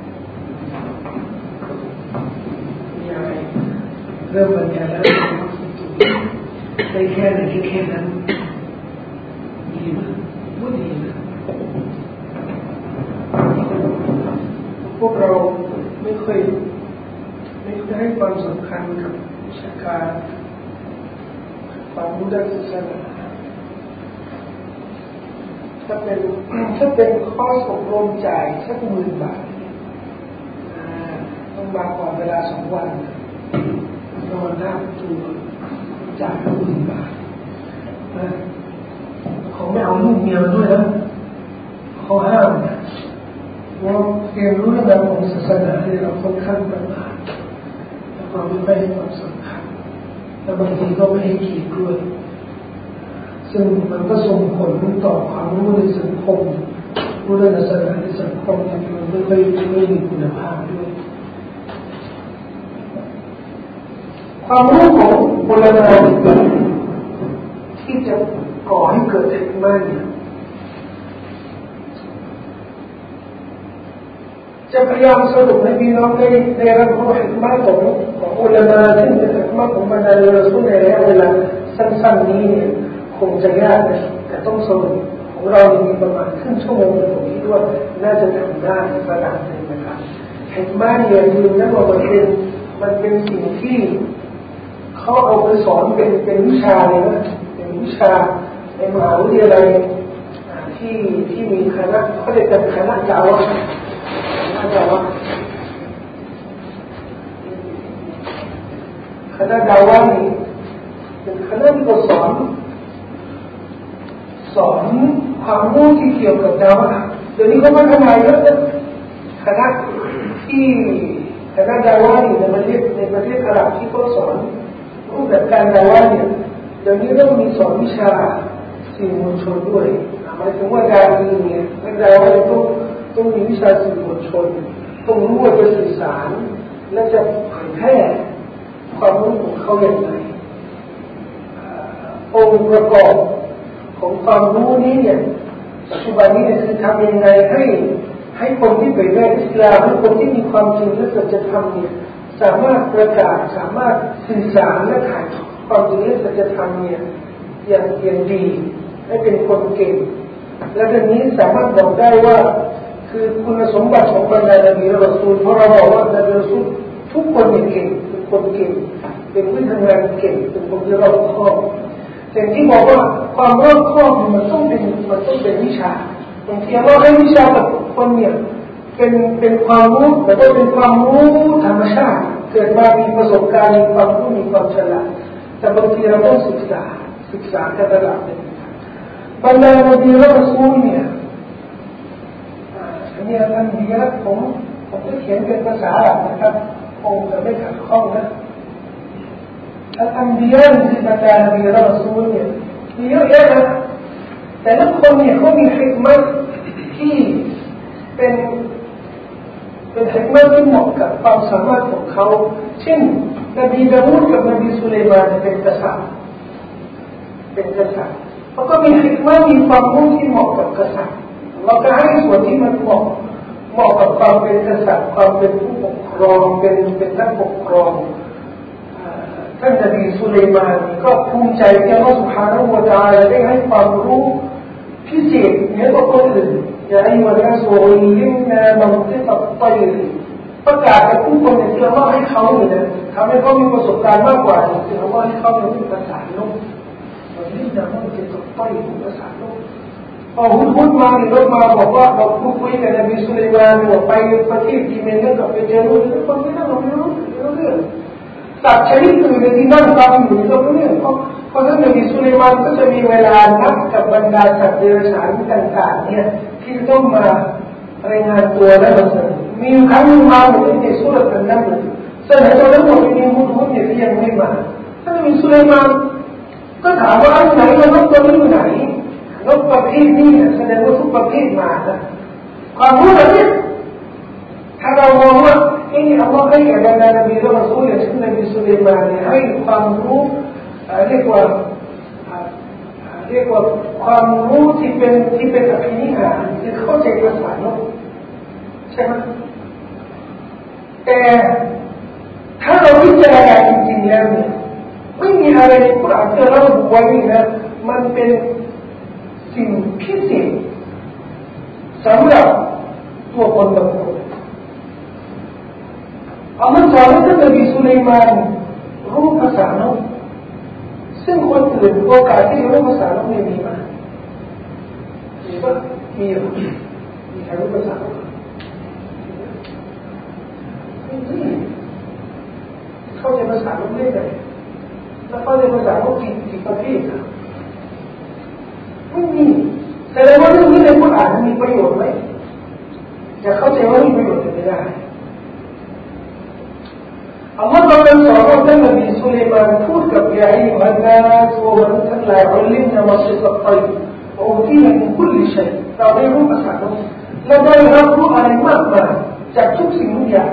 มีอะไรเริ่มบรรยายแล้วล็อกประตูได้แค่ไหนแค่นั้นดีไหมพูดดีนะพวกเราไม่เคยไม่เคยให้ความสำคัญกับวิชาการความรู้ด้านศาสนาถ้าเป็นถ้าเป็นข้ออบรมจ่ายสักหมื่นบาทต้องมาก่อนเวลาสองวันนอนหน้าตัวจ่ายหมื่นบาทนะเขาไม่เอาลูกเมียด้วยนะเขาห้ามนะว่าเรียนรู้เรื่องราวของศาสนาที่เราค่อนข้างประมาทแล้วก็ไม่ให้ความสำคัญและบางทีก็ไม่ให้เกียรติด้วยซึ่งมันก็ส่งผลต่อความรู้ในสังคมรู้เรื่องศาสนาในสังคมเนี่ยมันไม่ค่อยไม่มีคุณภาพด้วยความรู้ของอุลามะที่จะก่อให้เกิดฮิกมะห์เนี่ยจะพยายามสรุปให้พี่น้องได้ได้รับรู้ฮิกมะห์ของของอุลามะซึ่งเป็นฮิกมะห์ของบรรดาอัลลอฮฺในระยะเวลาสั้นๆนี้เนี่ยคงจะยากนะแต่ต้องสรุปของเรามีประมาณครึ่งชั่วโมงผมคิดว่าน่าจะทำได้ระดับหนึ่งนะครับฮิกมะห์เนี่ยคือนั่นว่ามันเป็นมันเป็นสิ่งที่เขาเอาไปสอนเป็นเป็นวิชาเลยนะเป็นวิชาในมหาวิทยาลัยที่ที่มีคณะเขาเรียกกันคณะดาวะคณะดาวะคณะดาวะนี่เป็นคณะที่สอนสอนความรู้ที่เกี่ยวกับดาวะเดี๋ยวนี้เขาพัฒนาเยอะนะคณะที่คณะดาวะนี่ในประเทศในประเทศอาหรับที่เขาสอนรูปแบบการดาวะเนี่ยเดี๋ยวนี้เริ่มมีสอนวิชาสื่อมวลชนด้วยหมายถึงว่าดาวะเนี่ยนักดาวะต้องต้องมีวิชาสื่อมวลชนต้องรู้ว่าจะสื่อสารและจะเผยแพร่ความรู้ของเขาอย่างไรองค์ประกอบของความรู้นี้เนี่ยปัจจุบันนี้เนี่ยคือทำยังไงให้ให้คนที่เผยแพร่อิสลามให้คนที่มีความจริงและสัจธรรมเนี่ยสามารถประกาศสามารถสื่อสารและถ่ายทอดความจริงและสัจธรรมเนี่ยอย่างอย่างดีให้เป็นคนเก่งและทีนี้สามารถบอกได้ว่าคือคุณสมบัติของบรรดานบีและรอซูลเพราะเราบอกว่านบีรอซูลทุกคนเป็นเก่งเป็นคนเก่งเป็นผู้ทำงานเก่งเป็นคนที่รอบคอบแต่ที่บอกว่าความรอบคอบมันต้องเป็นมันต้องเป็นวิชาบางทีเราให้วิชากับคนเนี่ยเป็นเป็นความรู้แต่ก็เป็นความรู้ธรรมชาติเกิดมามีประสบการณ์มีความรู้มีความฉลาดแต่บางทีเราต้องศึกษาศึกษากันระดับหนึ่งบรรดานบีและรอซูลเนี่ยอันนี้ท่านดีนะผมผมจะเขียนเป็นภาษาอาหรับนะครับคงจะไม่ขัดข้องนะอัลอัมบิยาที่บรรดานบีและรอซูลเนี่ยมีเยอะแยะนะแต่ละคนเนี่ยเขามีฮิกมะห์ที่เป็นเป็นฮิกมะห์ที่เหมาะกับความสามารถของเขาเช่นนบีดาวูดกับนบีสุลัยมานเป็นกษัตริย์เป็นกษัตริย์เขาก็มีฮิกมะห์มีความรู้ที่เหมาะกับกษัตริย์เราก็ให้ส่วนที่มันเหมาะเหมาะกับความเป็นกษัตริย์ความเป็นผู้ปกครองเป็นเป็นนักปกครองท่านนบีสุลัยมานก็ภูมิใจที่อัลลอฮฺ سبحانه และ تعالى ได้ให้ความรู้พิเศษเหนือกว่าคนอื่นอย่าให้วันนั้นโซลิมนามังติตับไตรีประกาศกับผู้คนเนี่ยที่อัลลอฮฺให้เขาเนี่ยทำให้เขามีประสบการณ์มากกว่าที่อัลลอฮฺให้เขาเนี่ยมีภาษาโลกมันลิมนามังติตับไตรีภาษาโลกพอพูดพูดมาเนี่ยรถมาบอกว่าเราพูดคุยกับนบีสุลัยมานบอกไปประเทศที่เมนแล้วก็ไปเจอรู้ทุกคนไม่ต้องไม่รู้ไม่รู้เรื่องสัตว์ชนิดอื่นที่นั่งฟังอยู่ก็ไม่รู้เรื่องเพราะเพราะท่านนบีสุลัยมานก็จะมีเวลานัดกับบรรดาสัตว์เดรัจฉานต่างๆเนี่ยที่ต้องมารายงานตัวและมาเสนอมีครั้งนึงมาเหมือนในสุรษะนั้นเลยเสนอตัวทั้งหมดมีมุทุนเนี่ยที่ยังไม่มาท่านนบีสุลัยมานก็ถามว่าอันไหนมันนกตัวนี้อยู่ไหนนกประเภทนี้แสดงว่าทุกประเภทมานะความรู้แบบนี้ถ้าเรามองว่าเอออัลลอฮ์ให้แก่บรรดานบีและรอซูลอย่างเช่นนบีสุลัยมานเนี่ยให้ความรู้เรียกว่าเรียกว่าความรู้ที่เป็นที่เป็นอภินิหารที่เข้าใจภาษาโลกใช่ไหมแต่ถ้าเราพิจารณาจริงๆแล้วเนี่ยไม่มีอะไรในกุรอานที่เราบอกไว้นะมันเป็นสิ่งพิเศษสำหรับตัวคนบางคนอัลลอฮฺสอนให้ท่านนบีสุลัยมานรู้ภาษาโลกซึ่งคนอื่นโอกาสที่จะรู้ภาษาโลกไม่มีมามีป่ะมีหรือมีใครรู้ภาษาโลกไม่มีเข้าใจภาษาโลกได้ไหมแล้วเข้าใจภาษาโลกกี่กี่ประเภทนะไม่มีแต่ในว่าเรื่องนี้ในกุรอานมีประโยชน์ไหมจะเข้าใจว่ามีประโยชน์ไม่ได้อัลลอฮฺตรัสสอนว่าท่านนบีสุลัยมานพูดกับยาอีฮันนาสวมันทั้งหลายอัลลิมนามัสตัตไตโอ้ที่มันคุลชัยเราได้รู้ภาษาโลกและได้รับรู้อะไรมากมายจากทุกสิ่งทุกอย่าง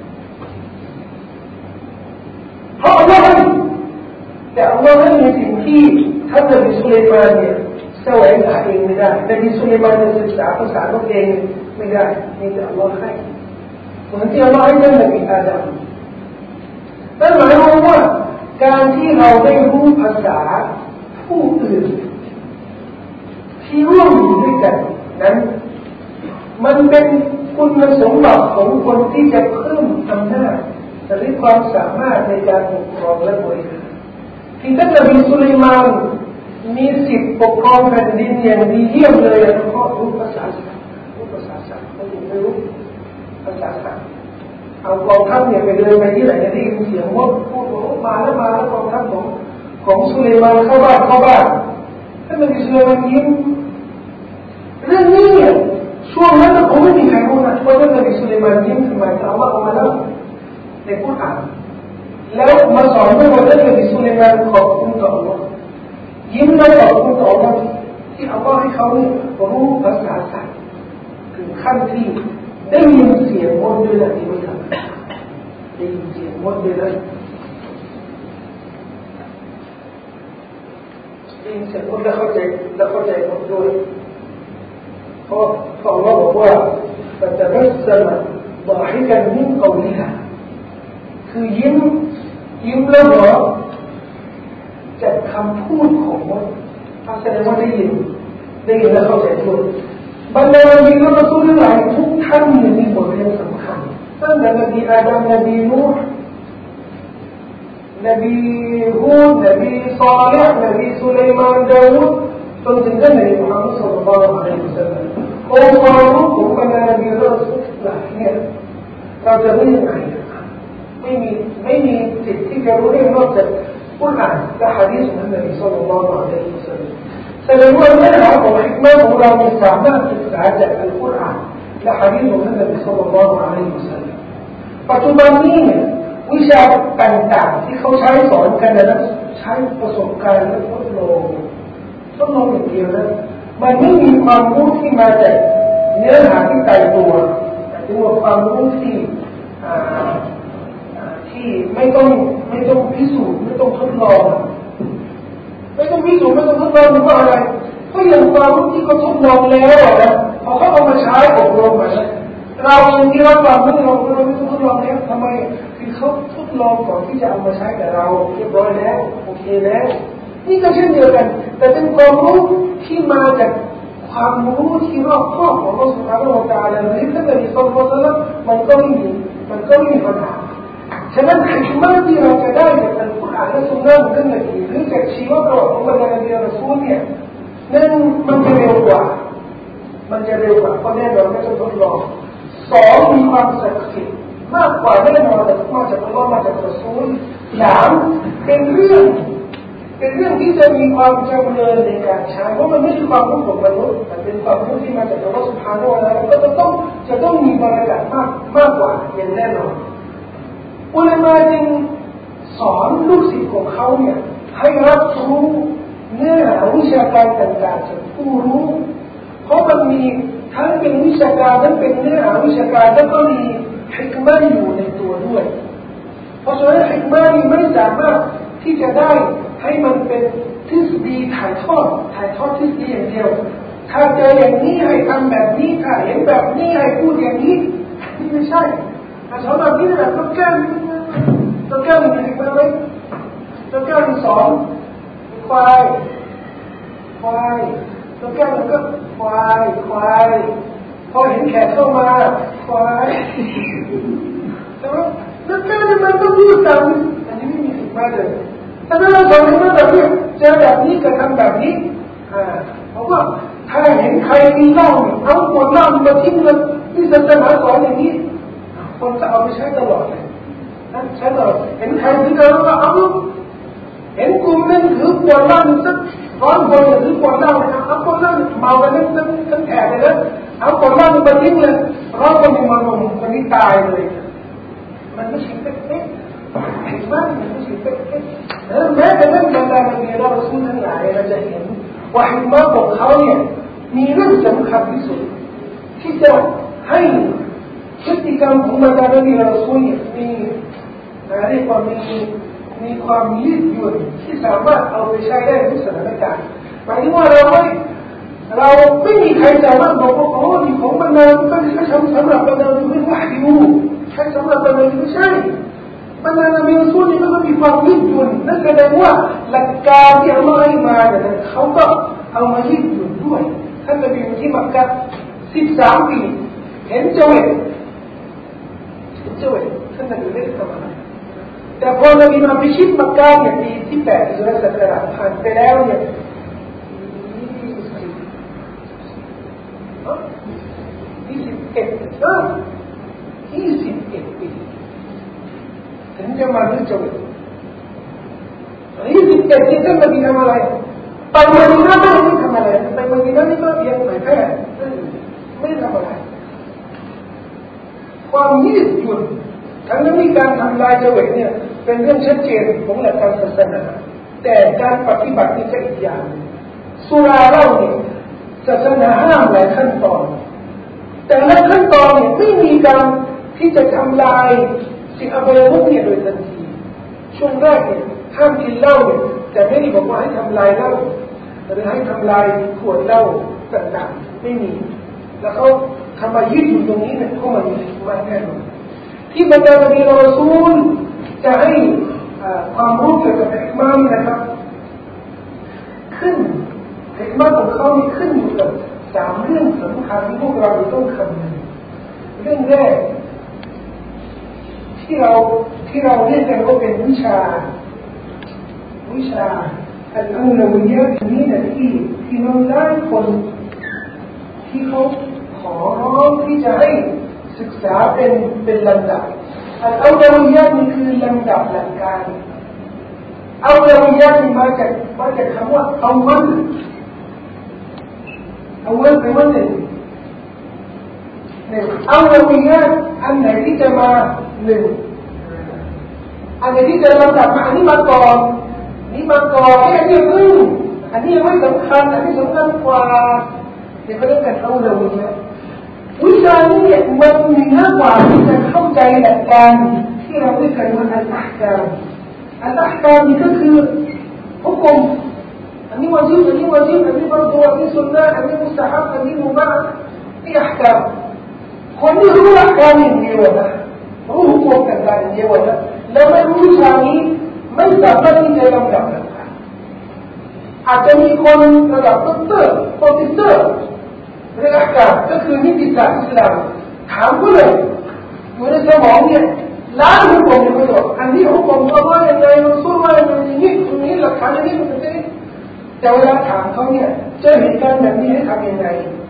เพราะอัลลอฮฺให้แต่อัลลอฮฺให้ในสิ่งที่ท่านนบีสุลัยมานเนี่ยแสวงหาเองไม่ได้นบีสุลัยมานจะศึกษาภาษาโลกเองไม่ได้นี่แต่อัลลอฮฺให้เหมือนที่อัลลอฮฺให้ท่านนบีอาดัมนั่นหมายความว่าการที่เราได้รู้ภาษาผู้อื่นที่ร่วมอยู่ด้วยกันนั้นมันเป็นคุณสมบัติของคนที่จะเพิ่มอำนาจหรือความสามารถในการปกครองและบริหารที่ท่านนบีสุลัยมานมีสิทธิปกครองแผ่นดินอย่างดีเยี่ยมเลยเพราะรู้ภาษารู้ภาษาสัตว์เขาอยู่ไม่รู้ภาษาสัตว์เอากองทัพเนี่ยไปเดินไปที่ไหนได้ยินเสียงมดพูดว่ามาแล้วมาแล้วกองทัพของของสุลัยมานเข้าบ้านเข้าบ้านท่านนบีสุลัยมานยิ้มเรื่องนี้เนี่ยช่วงนั้นคงไม่มีใครรู้นะว่าท่านนบีสุลัยมานยิ้มทำไมแต่เอาว่าเอามาแล้วในกุรอานแล้วมาสอนว่าท่านนบีสุลัยมานขอบคุณต่ออัลลอฮ์ยิ้มและขอบคุณต่ออัลลอฮ์ที่อัลลอฮ์ให้เขาเนี่ยรู้ภาษาสัตว์ถึงขั้นที่ได้ยินเสียงมดด้วยนะที่ไม่ทำได้ยินเสียงมดด้วยนะได้ยินเสียงมดแล้วเข้าใจแล้วเข้าใจมดด้วยเพราะเพราะว่าบอกว่าแต่แต่ไม่สนะบอกให้กันนิ่งเกาหลีค่ะคือยิ้มยิ้มแล้วเหรอจากคำพูดของมดแสดงว่าได้ยินได้ยินแล้วเข้าใจด้วยบรรดานบีและรอซูลทั้งหลายทุกท่านมีบทเรียนสำคัญตั้งแต่นบีอาดัมนบีนูห์นบีฮูดนบีศอลิห์นบีสุลัยมานดาวูดจนถึงท่านนบีมุฮัมมัดศ็อลลัลลอฮุอะลัยฮิวะซัลลัมองค์ความรู้ของบรรดานบีและรอซูลทั้งหลายเนี่ยเราจะรู้ยังไงไม่มีไม่มีสิทธิ์ที่จะรู้ได้นอกจากกุรอานและหะดีษของนบีศ็อลลัลลอฮุอะลัยฮิวะซัลลัมแสดงว่าเนื้อหาของฮิกมะห์ของเราสามารถศึกษาจากอัลกุรอานและหะดีษของท่านนบีศ็อลลัลลอฮุอะลัยฮิวะซัลลัมปัจจุบันนี้เนี่ยวิชาต่างๆที่เขาใช้สอนกันนะใช้ประสบการณ์และทดลองทดลองอย่างเดียวนะมันไม่มีความรู้ที่มาจากเนื้อหาที่ไกลตัวแต่ตัวความรู้ที่ที่ไม่ต้องไม่ต้องพิสูจน์ไม่ต้องทดลองไม่ต้องพิสูจน์ไม่ต้องทดลองหรือว่าอะไรเพราะอย่างความรู้ที่เขาทดลองแล้วนะพอเขาเอามาใช้อบรมมาเราเองที่รับความรู้เราเราไม่ต้องทดลองแล้วทำไมคือเขาทดลองก่อนที่จะเอามาใช้กับเราเรียบร้อยแล้วโอเคแล้วนี่ก็เช่นเดียวกันแต่เป็นความรู้ที่มาจากความรู้ที่รอบครอบของเราสุภาพบุรุษการเลยที่ถ้าเกิดมีคนคนนั้นมันก็ไม่มีมันก็ไม่มีปัญหาฉะนั้นฮิกมะห์ที่เราจะได้จากอัลกุรอานและซุนนะห์นั่นแหละหรือจากชีวประวัติของบรรดานบีรอซูลเนี่ยนั่นมันจะเร็วกว่ามันจะเร็วกว่าเพราะแน่นอนไม่ต้องทดลองสองมีความศักดิ์สิทธิ์มากกว่าแน่นอนแต่มาจากอัลลอฮ์มาจากรอซูลสามเป็นเรื่องเป็นเรื่องที่จะมีความจำเริญในการใช้เพราะมันไม่ใช่ความรู้ของมนุษย์แต่เป็นความรู้ที่มาจากอัลลอฮ์ซุบฮานะฮูวะตะอาลาก็จะต้องจะต้องมีบรรยากาศมากมากกว่าอย่างแน่นอนอุลามะจึงสอนลูกศิษย์ของเขาเนี่ยให้รับรู้เนื้อหาวิชาการต่างๆจากผู้รู้เพราะมันมีทั้งเป็นวิชาการทั้งเป็นเนื้อหาวิชาการแล้วก็มีฮิกมะห์อยู่ในตัวด้วยเพราะฉะนั้นฮิกมะห์นี้ไม่สามารถที่จะได้ให้มันเป็นทฤษฎีถ่ายทอดถ่ายทอดทฤษฎีอย่างเดียวถ้าเจออย่างนี้ให้ทำแบบนี้ถ้าเห็นแบบนี้ให้พูดอย่างนี้นี่ไม่ใช่แต่สำหรับที่แบบต้องแก้ต้องแก้หนึ่งฮิกมะห์ไหมต้องแก้หนึ่งสองควายควายต้องแก้หนึ่งก็ควายควายพอเห็นแขกเข้ามาควายใช่ไหมแล้วแก้มันต้องพูดตามอันนี้ไม่มีฮิกมะห์เลยถ้าเราสอนให้มันแบบนี้เจอแบบนี้ก็ทำแบบนี้อ่าเพราะว่าถ้าเห็นใครมีเหล้าเอาขวดเหล้ามาทิ้งเลยที่ศาสนาสอนอย่างนี้คนจะเอาไปใช้ตลอดเลยนะใช้ตลอดเห็นใครถือเราก็เอาเห็นกลุ่มนึงถือขวดเหล้าสักร้อยคนถือขวดเหล้านะครับเอาขวดเหล้าเมากันทั้งทั้งทั้งแถบเลยนะเอาขวดเหล้ามาทิ้งเลยร้อยคนมีมาลงคนนี้ตายเลยมันไม่ใช่เป๊ะๆฮิกมะห์มันไม่ใช่เป๊ะๆแม้แต่เรื่องการการเรียนเราสู้ทั้งหลายเราจะเห็นว่าฮิกมะห์ของเขาเนี่ยมีเรื่องสำคัญที่สุดที่จะให้พฤติกรรมของบรรดานบีเราสู้เนี่ยมีเรียกว่ามีมีความยืดหยุ่นที่สามารถเอาไปใช้ได้ทุกสถานการณ์หมายถึงว่าเราไม่เราไม่มีใครสามารถบอกว่าโอ้ยของบรรดาก็ใช้สำหรับบรรดาที่ไม่ว่าอยู่ใช้สำหรับบรรดาที่ไม่ใช่บรรดานบีเราสู้นี่มันก็มีความยืดหยุ่นนั่นแสดงว่าหลักการที่อัลลอฮ์ให้มาเนี่ยเขาก็เอามายืดหยุ่นด้วยท่านนบีอยู่ที่มักกะห์สิบสามปีเห็นเจวิตเห็นเจวิตท่านนบีไม่ได้ทำอะไรแต่พอนบีมาพิชิตมักกะห์เนี่ยปีที่แปดอิสราเอลสักการะผ่านไปแล้วเนี่ยยี่สิบเอ็ดเออยี่สิบเอ็ดปีถึงจะมาถึงเจวิตยี่สิบเอ็ดที่ท่านนบีทำอะไรไปมะดีนะห์ไม่ได้ทำอะไรไปมะดีนะห์นี่ก็เพียงเผยแพร่ไม่ได้ทำอะไรความยืดหยุ่นทั้งนั้นมีการทำลายเจวิตเนี่ยเป็นเรื่องชัดเจนของหลักการศาสนาแต่การปฏิบัตินี่จะอีกอย่างสุราเหล้าเนี่ยศาสนาห้ามหลายขั้นตอนแต่ละขั้นตอนเนี่ยไม่มีการที่จะทำลายสิ่งอบายมุขเนี่ยโดยทันทีช่วงแรกเนี่ยห้ามกินเหล้าเนี่ยแต่ไม่ได้บอกว่าให้ทำลายเหล้าหรือให้ทำลายขวดเหล้าต่างๆไม่มีแล้วเขาทำมายืดอยู่ตรงนี้เนี่ยเขามาอยู่มาแน่นอนที่บรรดานบีรอซูลจะให้ความรู้เกี่ยวกับฮิกมะห์นี่นะครับขึ้นฮิกมะห์ของเขานี่ขึ้นอยู่กับสามเรื่องสำคัญที่พวกเราต้องคำนึงเรื่องแรกที่เราที่เราเรียกกันว่าเป็นวิชาวิชาอัลอัลลอฮิยะห์นี่นะที่ที่น้องหลายคนที่เขาขอร้องที่จะให้ศึกษาเป็นเป็นลำดับอัลอัลลอฮิยะห์นี่คือลำดับหลักการอัลลอฮิยะห์นี่มาจากมาจากคำว่าอัลวัลอัลวัลแปลว่าหนึ่งหนึ่งอัลลอฮิยะห์อันไหนที่จะมาหนึ่งอันไหนที่จะลำดับมาอันนี้มาก่อนนี่มาก่อนอันนี้พึ่งอันนี้ยังไม่สำคัญอันนี้สำคัญกว่าเดี๋ยวก็เรื่องการเข้าเร็วเนี่ยวิชานี้เนี่ยมันมีเยอะกว่าที่จะเข้าใจหลักการที่เราได้กันว่าอัลตักการอัลตักการนี่ก็คือฮุกมอันนี้วาญิบอันนี้วาญิบอันนี้ฟัรฎอันนี้สุนนะอันนี้มุสตะฮับอันนี้มุบาห์นี่อัลกัมคนที่รู้หลักการอย่างเดียวนะรู้ฮุกมต่างๆอย่างเดียวนะแล้วไม่รู้วิชานี้ไม่สามารถที่จะลำดับได้อาจจะมีคนระดับด็อกเตอร์โปรเฟสเซอร์เรื่องอัลกัมก็คือนิติศาสตร์อิสลามถามก็เลยอยู่ในสมองเนี่ยล้านฮุกมยังไม่รู้อันนี้ฮุกมอัลลอฮ์ยังไงมันสู้ว่าอย่างนี้ตรงนี้หลักฐานอย่างนี้มันเป็นยังไงแต่เวลาถามเขาเนี่ยเจอเหตุการณ์แบบนี้ให้ทำยังไง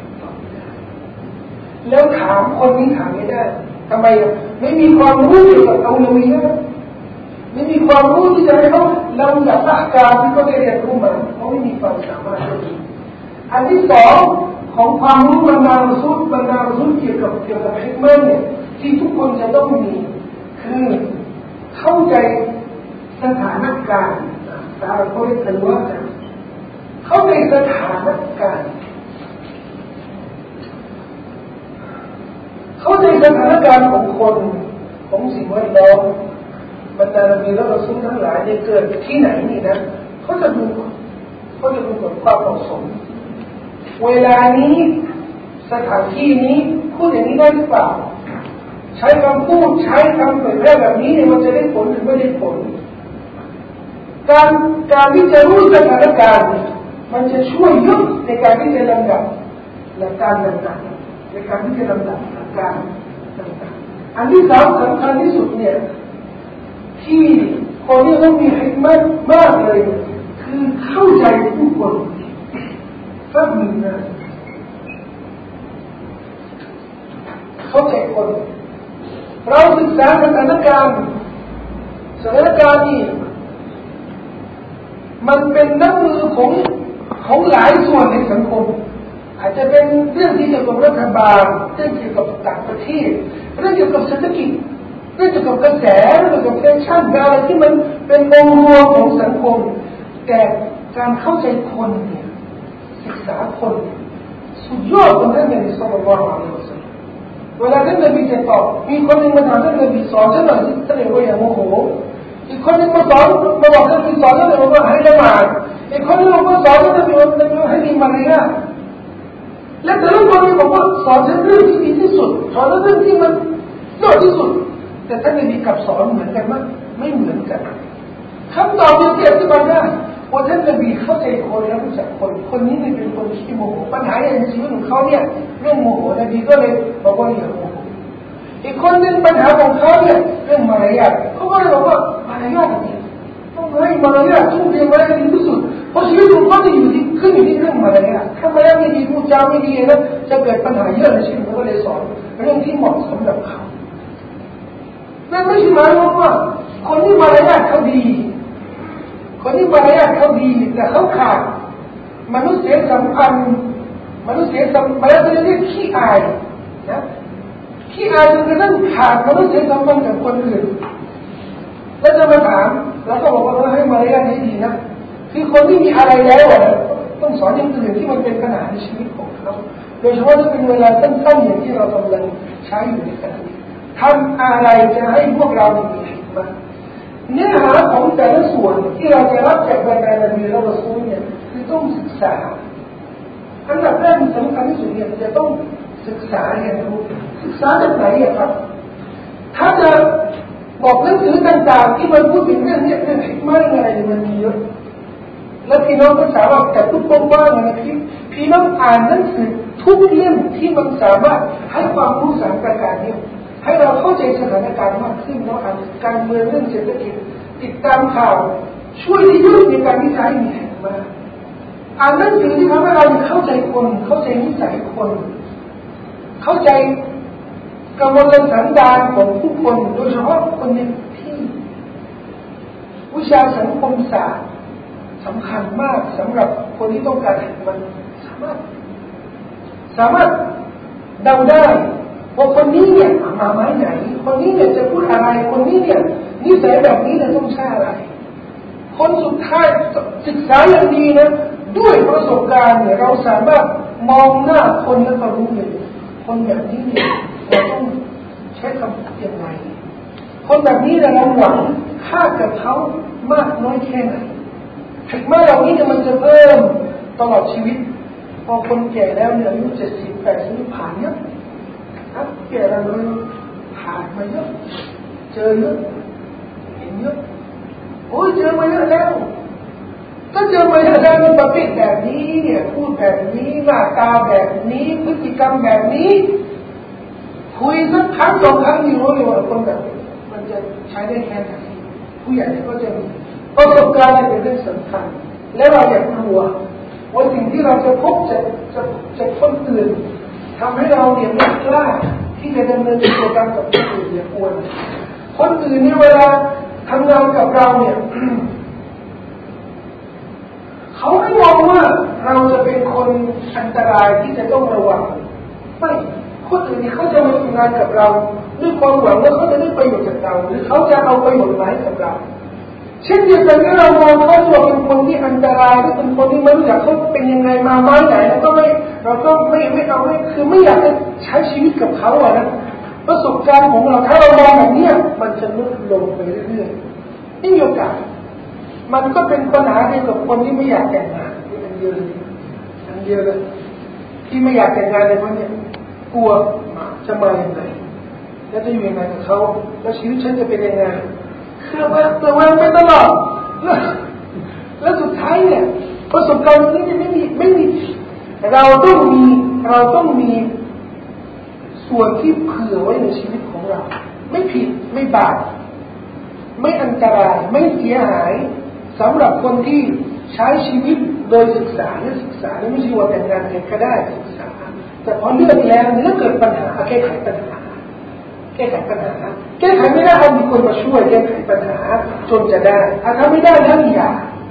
แล้วถามคนนี้ถามไม่ได้ทำไมไม่มีความรู้เกี่ยวกับอัลลอฮีนะไม่มีความรู้ที่จะให้เขาลำดับหลักการที่เขาได้เรียนรู้มาเขาไม่มีความสามารถอันที่สองของความรู้บรรดาอุซูลบรรดาอุซูลเกี่ยวกับเกี่ยวกับฮิกมะห์เนี่ยที่ทุกคนจะต้องมีคือเข้าใจสถานการณ์ตามเขาเรียกกันว่าเข้าใจสถานการณ์เข้าใจสถานการณ์ของคนของสิ่งแวดล้อมบรรดานบีและรอซูลทั้งหลายเนี่ยเกิดที่ไหนนี่นะเขาจะดูเขาจะดูก่อนความเหมาะสมเวลานี้สถานที่นี้พูดอย่างนี้ได้หรือเปล่าใช้คำพูดใช้คำเผยแพร่แบบนี้เนี่ยมันจะได้ผลหรือไม่ได้ผลการการที่จะรู้สถานการณ์มันจะช่วยเยอะในการที่จะลำดับหลักการต่างๆในการที่จะลำดับหลักการต่างๆอันที่สามสำคัญที่สุดเนี่ยที่คนที่ต้องมีฮิกมะห์มากเลยคือเข้าใจผู้คนฟังมีนะเข้าใจคนเราศึกษาสถานการณ์สถานการณ์นี้มันเป็นน้ำมือของของหลายส่วนในสังคมอาจจะเป็นเรื่องที่เกี่ยวกับรัฐบาลเรื่องเกี่ยวกับต่างประเทศเรื่องเกี่ยวกับเศรษฐกิจเรื่องเกี่ยวกับกระแสเรื่องเกี่ยวกับแฟชั่นอะไรที่มันเป็นองค์รวมของสังคมแต่การเข้าใจคนเนี่ยศึกษาคนสุดยอดของท่านนบีศ็อลลัลลอฮุอะลัยฮิวะซัลลัมเวลาท่านนบีจะตอบมีคนหนึ่งมาถามท่านนบีสอนท่านหน่อยท่านนบีว่าอย่าโมโหอีกคนหนึ่งมาสอนมาบอกท่านนบีสอนท่านนบีว่าให้ละหมาดอีกคนหนึ่งมาสอนท่านนบีว่าให้มีมารยาทและแต่ละคนนี่บอกว่าสอนเรื่องที่ดีที่สุดสอนเรื่องที่มันยอดที่สุดแต่ท่านนบีกลับสอนเหมือนกันมั้ยไม่เหมือนกันคำตอบที่เกี่ยวกับมันนะว่าท่านนบีเข้าใจคนและรู้จักคนคนนี้เนี่ยเป็นคนที่โมโหปัญหาในชีวิตของเขาเนี่ยเรื่องโมโหนบีก็เลยบอกว่าอย่าโมโหอีกคนนึงปัญหาของเขาเนี่ยเรื่องมารยาทเขาก็เลยบอกว่ามารยาทเนี่ยต้องให้มารยาทต้องเรียนมารยาทดีที่สุดเพราะชีวิตของเขาจะอยู่ที่ขึ้นอยู่ที่เรื่องมารยาทถ้ามารยาทไม่ดีพูดจาไม่ดีนะจะเกิดปัญหาเยอะในชีวิตเขาก็เลยสอนเรื่องที่เหมาะสมกับเขานั่นไม่ใช่หมายความว่าคนที่มารยาทเขาดีคนที่มารยาทเขาดีแต่เขาขาดมนุษยสัมพันธ์มนุษยสัมพันธ์มนุษยเรียกขี้อายนะขี้อายจนกระทั่งขาดมนุษยสัมพันธ์กับคนอื่นแล้วจะมาถามแล้วก็บอกว่าให้มารยาทให้ดีนะคือคนที่มีอะไรแล้วนะต้องสอนอย่างอื่นที่มันเป็นปัญหาในชีวิตของเขาโดยเฉพาะถ้าเป็นเวลาสั้นๆอย่างที่เรากำลังใช้อยู่ในขณะนี้ทำอะไรจะให้พวกเรามีฮิกมะห์เนื้อหาของแต่ละส่วนที่เราจะรับจากบรรดานบีและรอซูลเนี่ยคือต้องศึกษาอันดับแรกสำคัญที่สุดเนี่ยจะต้องศึกษาเรียนรู้ศึกษาจากไหนอะครับถ้าจะบอกหนังสือต่างๆที่มันพูดถึงเรื่องนี้เรื่องฮิกมะห์อะไรมันมีเยอะแล้วพี่น้องก็สามารถแต่พูดบ้างๆนะพี่พี่น้องอ่านหนังสือทุกเล่มที่มันสามารถให้ความรู้สามประการนี้ให้เราเข้าใจสถานการณ์มากขึ้นเราอ่านการเมืองเรื่องเศรษฐกิจติดตามข่าวช่วยได้เยอะในการวิจัยมีแห่งมาอ่านหนังสือที่ทำให้เราเข้าใจคนเข้าใจนิสัยคนเข้าใจกระบวนการสันดานของผู้คนโดยเฉพาะคนในที่วิชาสังคมศาสตร์สำคัญมากสำหรับคนที่ต้องการมันสามารถสามารถเดาได้ว่าคนนี้เนี่ยมาไม้ไหนคนนี้เนี่ยจะพูดอะไรคนนี้เนี่ยนิสัยแบบนี้เนี่ยต้องใช่อะไรคนสุดท้ายศึกษาอย่างดีนะด้วยประสบการณ์เนี่ยเราสามารถมองหน้าคนแล้วก็รู้เลยคนแบบนี้เนี่ยเราต้องใช้คำพูดยังไงคนแบบนี้เนี่ยเราหวังค่ากับเขามากน้อยแค่ไหนถึงแม้เหล่านี้เนี่ยมันจะเพิ่มตลอดชีวิตพอคนแก่แล้วเนี่ยอายุเจ็ดสิบแปดสิบผ่านเยอะครับแก่แล้วเลยผ่านมาเยอะเจอเยอะเห็นเยอะโอ้ยเจอมาเยอะแล้วถ้าเจอมาเยอะแล้วมีประเภทแบบนี้เนี่ยพูดแบบนี้หน้าตาแบบนี้พฤติกรรมแบบนี้คุยสักครั้งสองครั้งนี่รู้เลยว่าคนแบบมันจะใช้ได้แค่ไหนผู้ใหญ่ก็จะมีประสบการณ์เป็นเรื่องสำคัญและเราอยากกลัวว่าสิ่งที่เราจะพบจากจากจากคนอื่นทำให้เราเนี่ยไม่กล้าที่จะดำเนินกิจกรรมกับคนอื่นเนี่ยควรคนอื่นเนี่ยเวลาทำงานกับเราเนี่ยเขาไม่มองว่าเราจะเป็นคนอันตรายที่จะต้องระวังไม่คนอื่นนี่เขาจะมาทำงานกับเราด้วยความหวังว่าเขาจะได้ประโยชน์จากเราหรือเขาจะเอาประโยชน์มาให้กับเราเช่นเดียวกันที่เรามองเขาว่าเป็นคนที่อันตรายหรือเป็นคนที่ไม่รู้จักเขาเป็นยังไงมาไม้ไหนแล้วก็ไม่เราก็ไม่ไม่เอาไม่คือไม่อยากจะใช้ชีวิตกับเขาอะนะประสบการณ์ของเราถ้าเรามองแบบนี้มันจะลดลงไปเรื่อยๆไม่มีโอกาสมันก็เป็นปัญหาเดียวกับคนที่ไม่อยากแต่งงานที่มันเยอะเลยมันเยอะเลยที่ไม่อยากแต่งงานในวันนี้กลัวจะมาอย่างไรแล้วจะอยู่ยังไงกับเขาแล้วชีวิตฉันจะเป็นยังไงระแวงระแวงไปตลอดแล้วสุดท้ายเนี่ยประสบการณ์นี้จะไม่มีไม่มีเราต้องมีเราต้องมีส่วนที่เผื่อไว้ในชีวิตของเราไม่ผิดไม่บาปไม่อันตรายไม่เสียหายสำหรับคนที่ใช้ชีวิตโดยศึกษาและศึกษาและไม่ใช่ว่าแต่งงานกันก็ได้ศึกษาแต่พอเลือกแล้วเมื่อเกิดปัญหาแก้ไขปัญหาแก้ไขปัญหาแก้ไขไม่ได้เอามีคนมาช่วยแก้ไขปัญหาจนจะได้ถ้าไม่ได้แล้วอย่า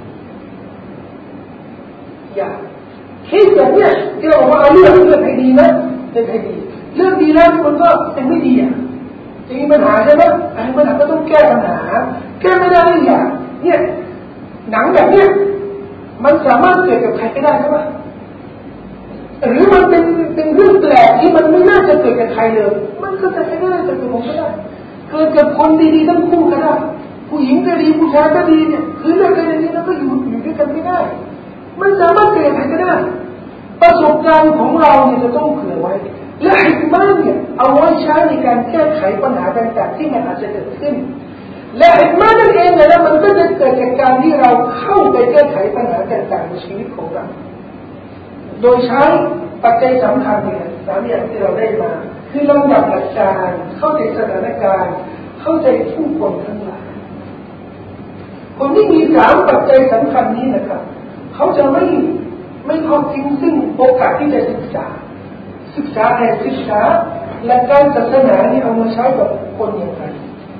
อย่าคิดแบบนี้ที่เราบอกว่าเลือกเลือกให้ดีนะเลือกให้ดีเลือกดีแล้วมันก็เป็นไม่ดีอ่ะจะมีปัญหาใช่ไหมไอ้ปัญหาก็ต้องแก้ปัญหาแก้ไม่ได้อย่าเนี่ยหนังแบบเนี้ยมันสามารถเกิดกับใครก็ได้ใช่ไหมหรือมันเป็นเป็นเรื่องแปลกที่มันไม่น่าจะเกิดกับใครเลยมันก็จะไม่ได้เกิดกับผมก็ได้เกิดกับคนดีๆทั้งคู่ก็ได้ผู้หญิงก็ดีผู้ชายก็ดีเนี่ยคือเรื่องกันอย่างนี้แล้วก็อยู่อยู่ด้วยกันไม่ได้มันสามารถเกิดกับใครก็ได้ประสบการณ์ของเราเนี่ยจะต้องเผื่อไว้และฮิกมะห์เนี่ยเอาไว้ใช้ในการแก้ไขปัญหาต่างๆที่มันอาจจะเกิดขึ้นและฮิกมะห์นั่นเองนะมันก็จะเกิดจากการที่เราเข้าไปแก้ไขปัญหาต่างๆในชีวิตของเราโดยใช้ปัจจัยสำคัญเนี่ยสามอย่างที่เราได้มาคือลำดับหลักการเข้าใจสถานการณ์เข้าใจผู้คนทั้งหลายคนที่มีสามปัจจัยสำคัญนี้นะครับเขาจะไม่ไม่ทอดทิ้งซึ่งโอกาสที่จะศึกษาศึกษาแต่ศึกษาหลักการศาสนานี่เอามาใช้กับคนอย่างไร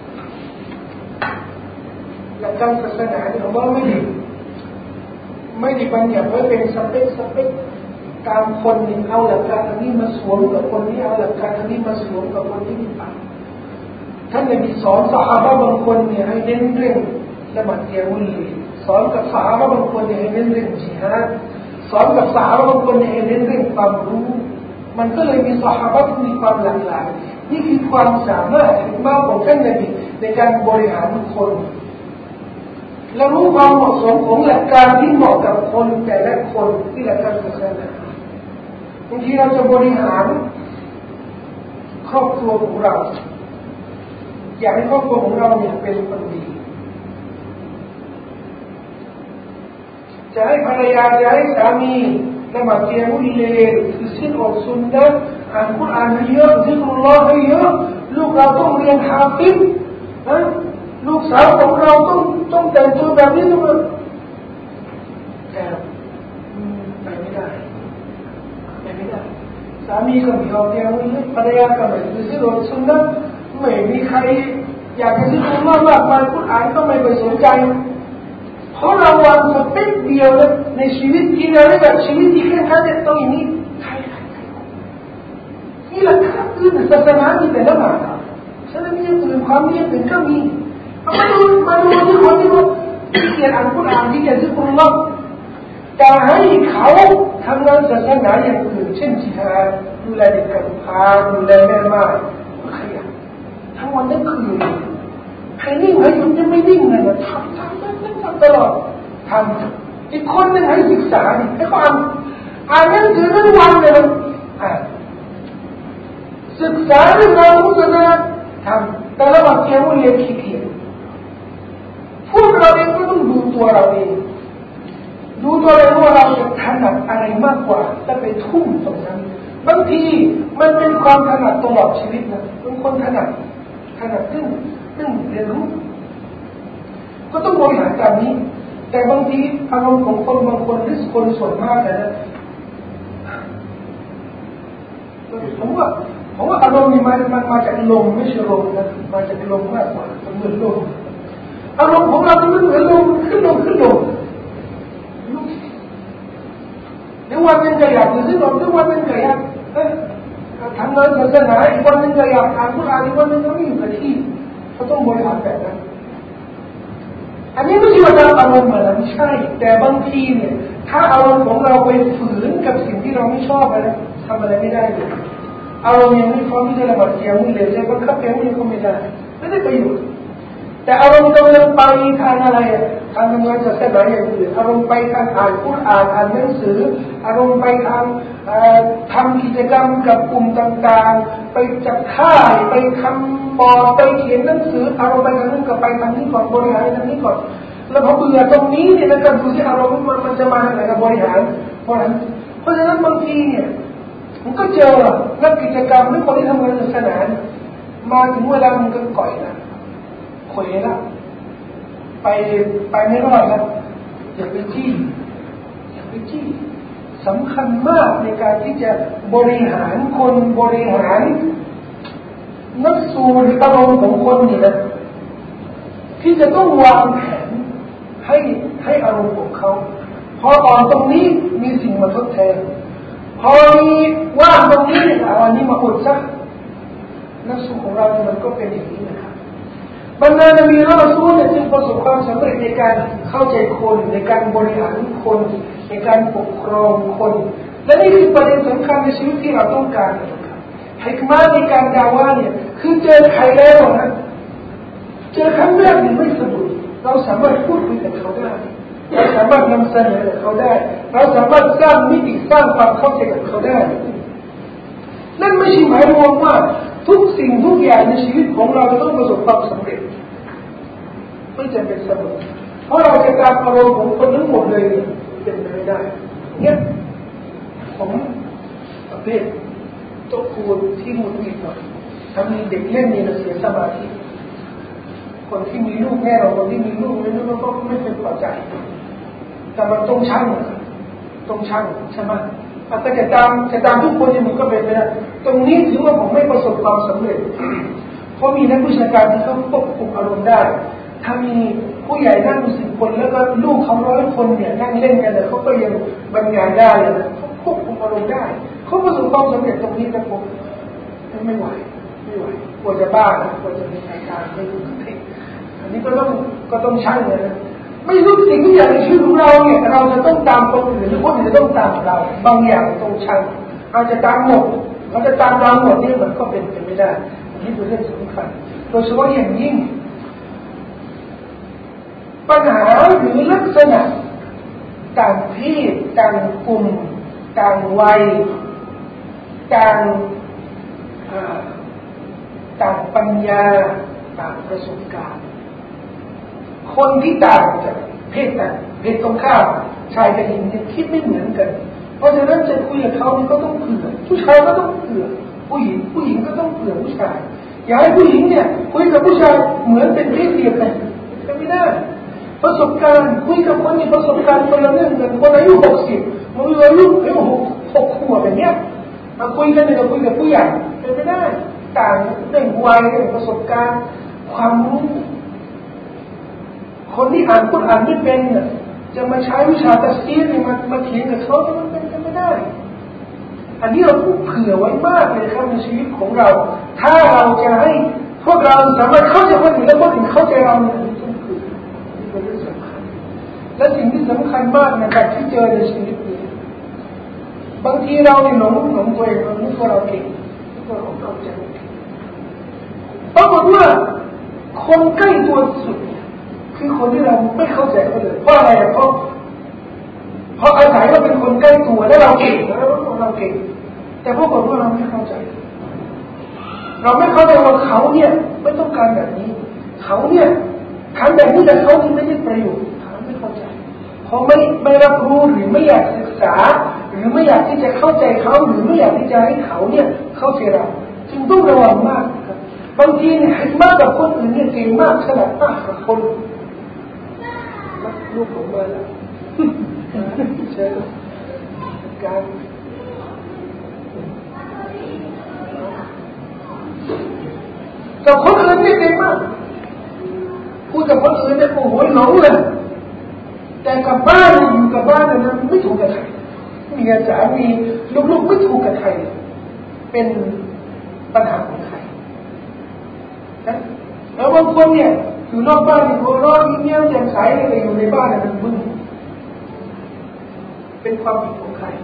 หลักการศาสนาเนี่ยว่าไม่ได้ไม่ได้บัญญัติไว้เป็นสเปคสเปคตามคนนี่เอาหลักการอันนี้มาสวมกับคนนี้เอาหลักการอันนี้มาสวมกับคนนี้ไปท่านได้สอนซอฮาบะห์บางคนเนี่ยให้เน้นเรื่องละหมาดเกียมุลลีสอนกับซอฮาบะห์บางคนเนี่ยให้เน้นเรื่องญิฮาดสอนกับซอฮาบะห์บางคนเนี่ยให้เน้นเรื่องความรู้มันก็เลยมีซอฮาบะห์ที่มีความหลากหลายนี่คือความสามารถมากของท่านนบีในการบริหารคนและรู้ความเหมาะสมของหลักการที่เหมาะกับคนแต่ละคนที่หลักการศาสนาบางทีเราจะบริหารครอบครัวของเราอยากให้ครอบครัวของเราเนี่ยเป็นคนดีจะให้ภรรยาจะให้สามีละหมาดเกียมุลเลลคือศีลอดสุนนะอ่านกุรอานเยอะซิกรุลลอฮ์ให้เยอะลูกเราต้องเรียนฮาฟิซนะลูกสาวของเราต้องต้องแต่งตัวแบบนี้ทุกคนแต่ไปไม่ได้ไปไม่ได้สามีก็ไม่ยอมเลี้ยงภรรยาก็ไม่ซื้อรถสุนนะไม่มีใครอยากจะซื้อของมากมากมาคุณอ่านก็ไม่ไปสนใจเพราะเราวางสเปคเดียวนะในชีวิตที่เราได้แบบชีวิตที่แค่ท่านจะต้องอย่างนี้ใครใครใครนี่แหละครับคือศาสนามีแต่ละแบบฉะนั้นมีอื่นความมีอื่นก็มีมาดูมาดูที่คนที่ว่าเกียรติอัลกุรอานที่เกียรติคุณล่ะแต่ให้เขาทำงานศาสนาอย่างอื่นเช่นจิฮาดดูแลเด็กกำพร้าดูแลแม่ม่ายขยันทั้งวันทั้งคืนใครนิ่งให้หยุดจะไม่นิ่งเลยนะทำทำทำทำตลอดทำอีกคนนึงให้ศึกษาดิให้เขาอ่านอ่านหนังสือทั้งวันเลยนะอ่านศึกษาเรื่องราวพุทธศาสนาทำแต่ละวันเที่ยวเรียนขี้เกียจพวกเราเองก็ต้องดูตัวเราเองดูตัวเราว่าเราจะถนัดอะไรมากกว่าจะไปทุ่มตรงนั้นบางทีมันเป็นความถนัดตลอดชีวิตนะบางคนถนัดถนัดเรื่องเรื่องเรียนรู้ก็ต้องบริหารตามนี้แต่บางทีอารมณ์ของคนบางคนหรือคนส่วนมากนะผมว่าผมว่าอารมณ์นี่มันมันมาจากลมไม่ใช่ลมนะมาจากลมมากกว่ามันเหมือนลมอารมณ์ของเรามันเหมือนลมขึ้นลงขึ้นลงเดี๋ยววันนึงก็อยากจะซื้อลมเดี๋ยววันนึงก็อยากทำงานศาสนาอีกวันนึงก็อยากอ่านกุรอานอีกวันนึงก็ไม่อยู่กับที่เขาต้องบริหารแบบนั้นอันนี้ไม่ใช่ว่าเราอารมณ์เหมือนไม่ใช่แต่บางทีเนี่ยถ้าอารมณ์ของเราไปฝืนกับสิ่งที่เราไม่ชอบอะไรทำอะไรไม่ได้เลยอารมณ์ยังไม่พร้อมที่จะระบาดเกี่ยวมือเลยใช่ไหมครับเกี่ยวมือก็ไม่ได้ไม่ได้ประโยชน์แต่อารมณ์กำลังไปทางอะไรทางทำงานศาสนาอย่างอื่นอารมณ์ไปทางอ่านกุรอานอ่านหนังสืออารมณ์ไปทางทำกิจกรรมกับกลุ่มต่างๆไปจัดค่ายไปทำปอไปเขียนหนังสืออารมณ์ไปทางนั้นก็ไปทางนี้ก่อนบริหารทางนี้ก่อนแล้วพอเบื่อตรงนี้เนี่ยนะครับดูที่อารมณ์มันมันจะมาทางไหนกับบริหารเพราะฉะนั้นเพราะฉะนั้นบางทีเนี่ยมันก็เจอนักกิจกรรมหรือคนที่ทำงานศาสนามาถึงเวลามันก็ก่อยนะขวยละไปไปไม่รอดแล้วอย่าไปจี้อย่าไปจี้สำคัญมากในการที่จะบริหารคนบริหารนักสู้หรืออารมณ์ของคนนี่นะที่จะต้องวางแผนให้ให้อารมณ์ของเขาพออ่อนตรงนี้มีสิ่งมาทดแทนพอมีว่างตรงนี้เอาอันนี้มาอุดซะนักสู้ของเรามันก็เป็นอย่างนี้นะครับบรรดานบีและรอซูลเนี่ยจึงประสบความสำเร็จในการเข้าใจคนในการบริหารคนในการปกครองคนและนี่คือประเด็นสำคัญในชีวิตที่เราต้องการนะครับฮิกมะห์ในการดาวะเนี่ยคือเจอใครแล้วนะเจอครั้งแรกนี่ไม่สะดุดเราสามารถพูดคุยกับเขาได้เราสามารถนำเสนอกับเขาได้เราสามารถสร้างมิติสร้างความเข้าใจกับเขาได้นั่นไม่ใช่หมายรวมว่าทุกสิ่งทุกอย่างในชีวิตของเราจะต้องประสบความสำเร็จไม่จำเป็นเสมอเพราะเราจะตามอารมณ์ของคนทั้งหมดเลยเนี่ยเป็นไปไม่ได้เนี่ยผมประเภทโต๊ะครูที่มุดมิดหน่อยถ้ามีเด็กเล่นเนี่ยเสียสมาธิคนที่มีลูกแน่เราคนที่มีลูกไม่รู้ก็ไม่เป็นพอใจแต่มันต้องชั่งต้องชั่งใช่ไหมแต่จะตามจะตามทุกคนยังมันก็เป็นไปได้ตรงนี้ถือว่าผมไม่ประสบความสำเร็จเพราะมีนักวิชาการที่เขาควบคุมอารมณ์ได้ถ้ามีผู้ใหญ่นั่งสิบคนแล้วก็ลูกเขาร้อยคนเนี่ยนั่งเล่นกันเลยเขาก็ยังบรรยายได้เลยนะเขาควบคุมอารมณ์ได้เขาประสบความสำเร็จตรงนี้แต่ผมไม่ไหวไม่ไหวกลัวจะบ้านะกลัวจะมีอาการไม่รู้สึกอันนี้ก็ต้องก็ต้องชั่งเลยนะไม่รู้สิ่งทุกอย่างในชีวิตของเราเนี่ยเราจะต้องตามคนอื่นหรือคนอื่นจะต้องตามเราบางอย่างต้องชั่งเราจะตามหมดเราจะตามเราหมดนี่มันก็เป็นไปไม่ได้นี่เป็นเรื่องสำคัญโดยเฉพาะอย่างยิ่งปัญหาหรือลักษณะต่างเพศต่างกลุ่มต่างวัยต่างต่างปัญญาต่างประสบการณ์คนที่ต่างจากเพศต่างเพศตรงข้ามชายกับหญิงเนี่ยคิดไม่เหมือนกันเพราะฉะนั้นจะคุยกับเขาก็ต้องเผื่อผู้ชายก็ต้องเผื่อผู้หญิงผู้หญิงก็ต้องเผื่อผู้ชายอย่าให้ผู้หญิงเนี่ยคุยกับผู้ชายเหมือนเป็นเพศเดียวกันไม่ได้ประสบการณ์คุยกับคนมีประสบการณ์คนละเรื่องกันคนอายุหกสิบมันอายุอายุหกหกขวบแบบเนี้ยมาคุยกันเนี่ยเราคุยกับผู้ใหญ่เป็นไม่ได้ต่างเรื่องวัยเรื่องประสบการณ์ความรู้คนที่อ่านกุรอานไม่เป็นเนี่ยจะมาใช้วิชาตัฟซีรมามาเขียนกับเขาเนี่ยมันเป็นกันไม่ได้อันนี้เราพูดเผื่อไว้มากเลยครับในชีวิตของเราถ้าเราจะให้พวกเราสามารถเข้าใจคนอื่นและคนอื่นเข้าใจเราเนี่ยนี่คือเรื่องสำคัญและสิ่งที่สำคัญมากนะครับที่เจอในชีวิตนี้บางทีเราเนี่ยหลงหลงตัวเองเราคิดว่าเราเก่งเราเข้าใจปรากฏว่าคนใกล้ตัวสุดคือคนที่เราไม่เข้าใจเขาเลยเพราะอะไรเพราะเพราะอาศัยว่าเป็นคนใกล้ตัวแล้วเราเก่งแล้วเราเก่งแต่พวกคนพวกเราไม่เข้าใจเราไม่เข้าใจว่าเขาเนี่ยไม่ต้องการแบบนี้เขาเนี่ยทำแบบนี้แต่เขาที่ไม่ได้ประโยชน์เขาไม่เข้าใจเขาไม่ไม่รับรู้หรือไม่อยากศึกษาหรือไม่อยากที่จะเข้าใจเขาหรือไม่อยากที่จะให้เขาเนี่ยเข้าใจเราจึงต้องระวังมากครับบางทีเนี่ยให้มากกับคนอื่นเนี่ยเก่งมากฉลาดมากกับคนลูกผมมาแล้วเชิญการกับคนอื่นเนี่ยเก่งมากพูดกับคนอื่นเนี่ยโอ้โหหลงเลยแต่กับบ้านอยู่กับบ้านเนี่ยนะไม่ถูกกับใครเมียสามีลูกๆไม่ถูกกับใครเป็นปัญหาของใครนะแล้วบางคนเนี่ยอยู่นอกบ้านเนี่ยหัวเราะยิ้มแย้มแจ่มใสเลยอยู่ในบ้านเนี่ยมันบึ้งเป็นความผิดของใคร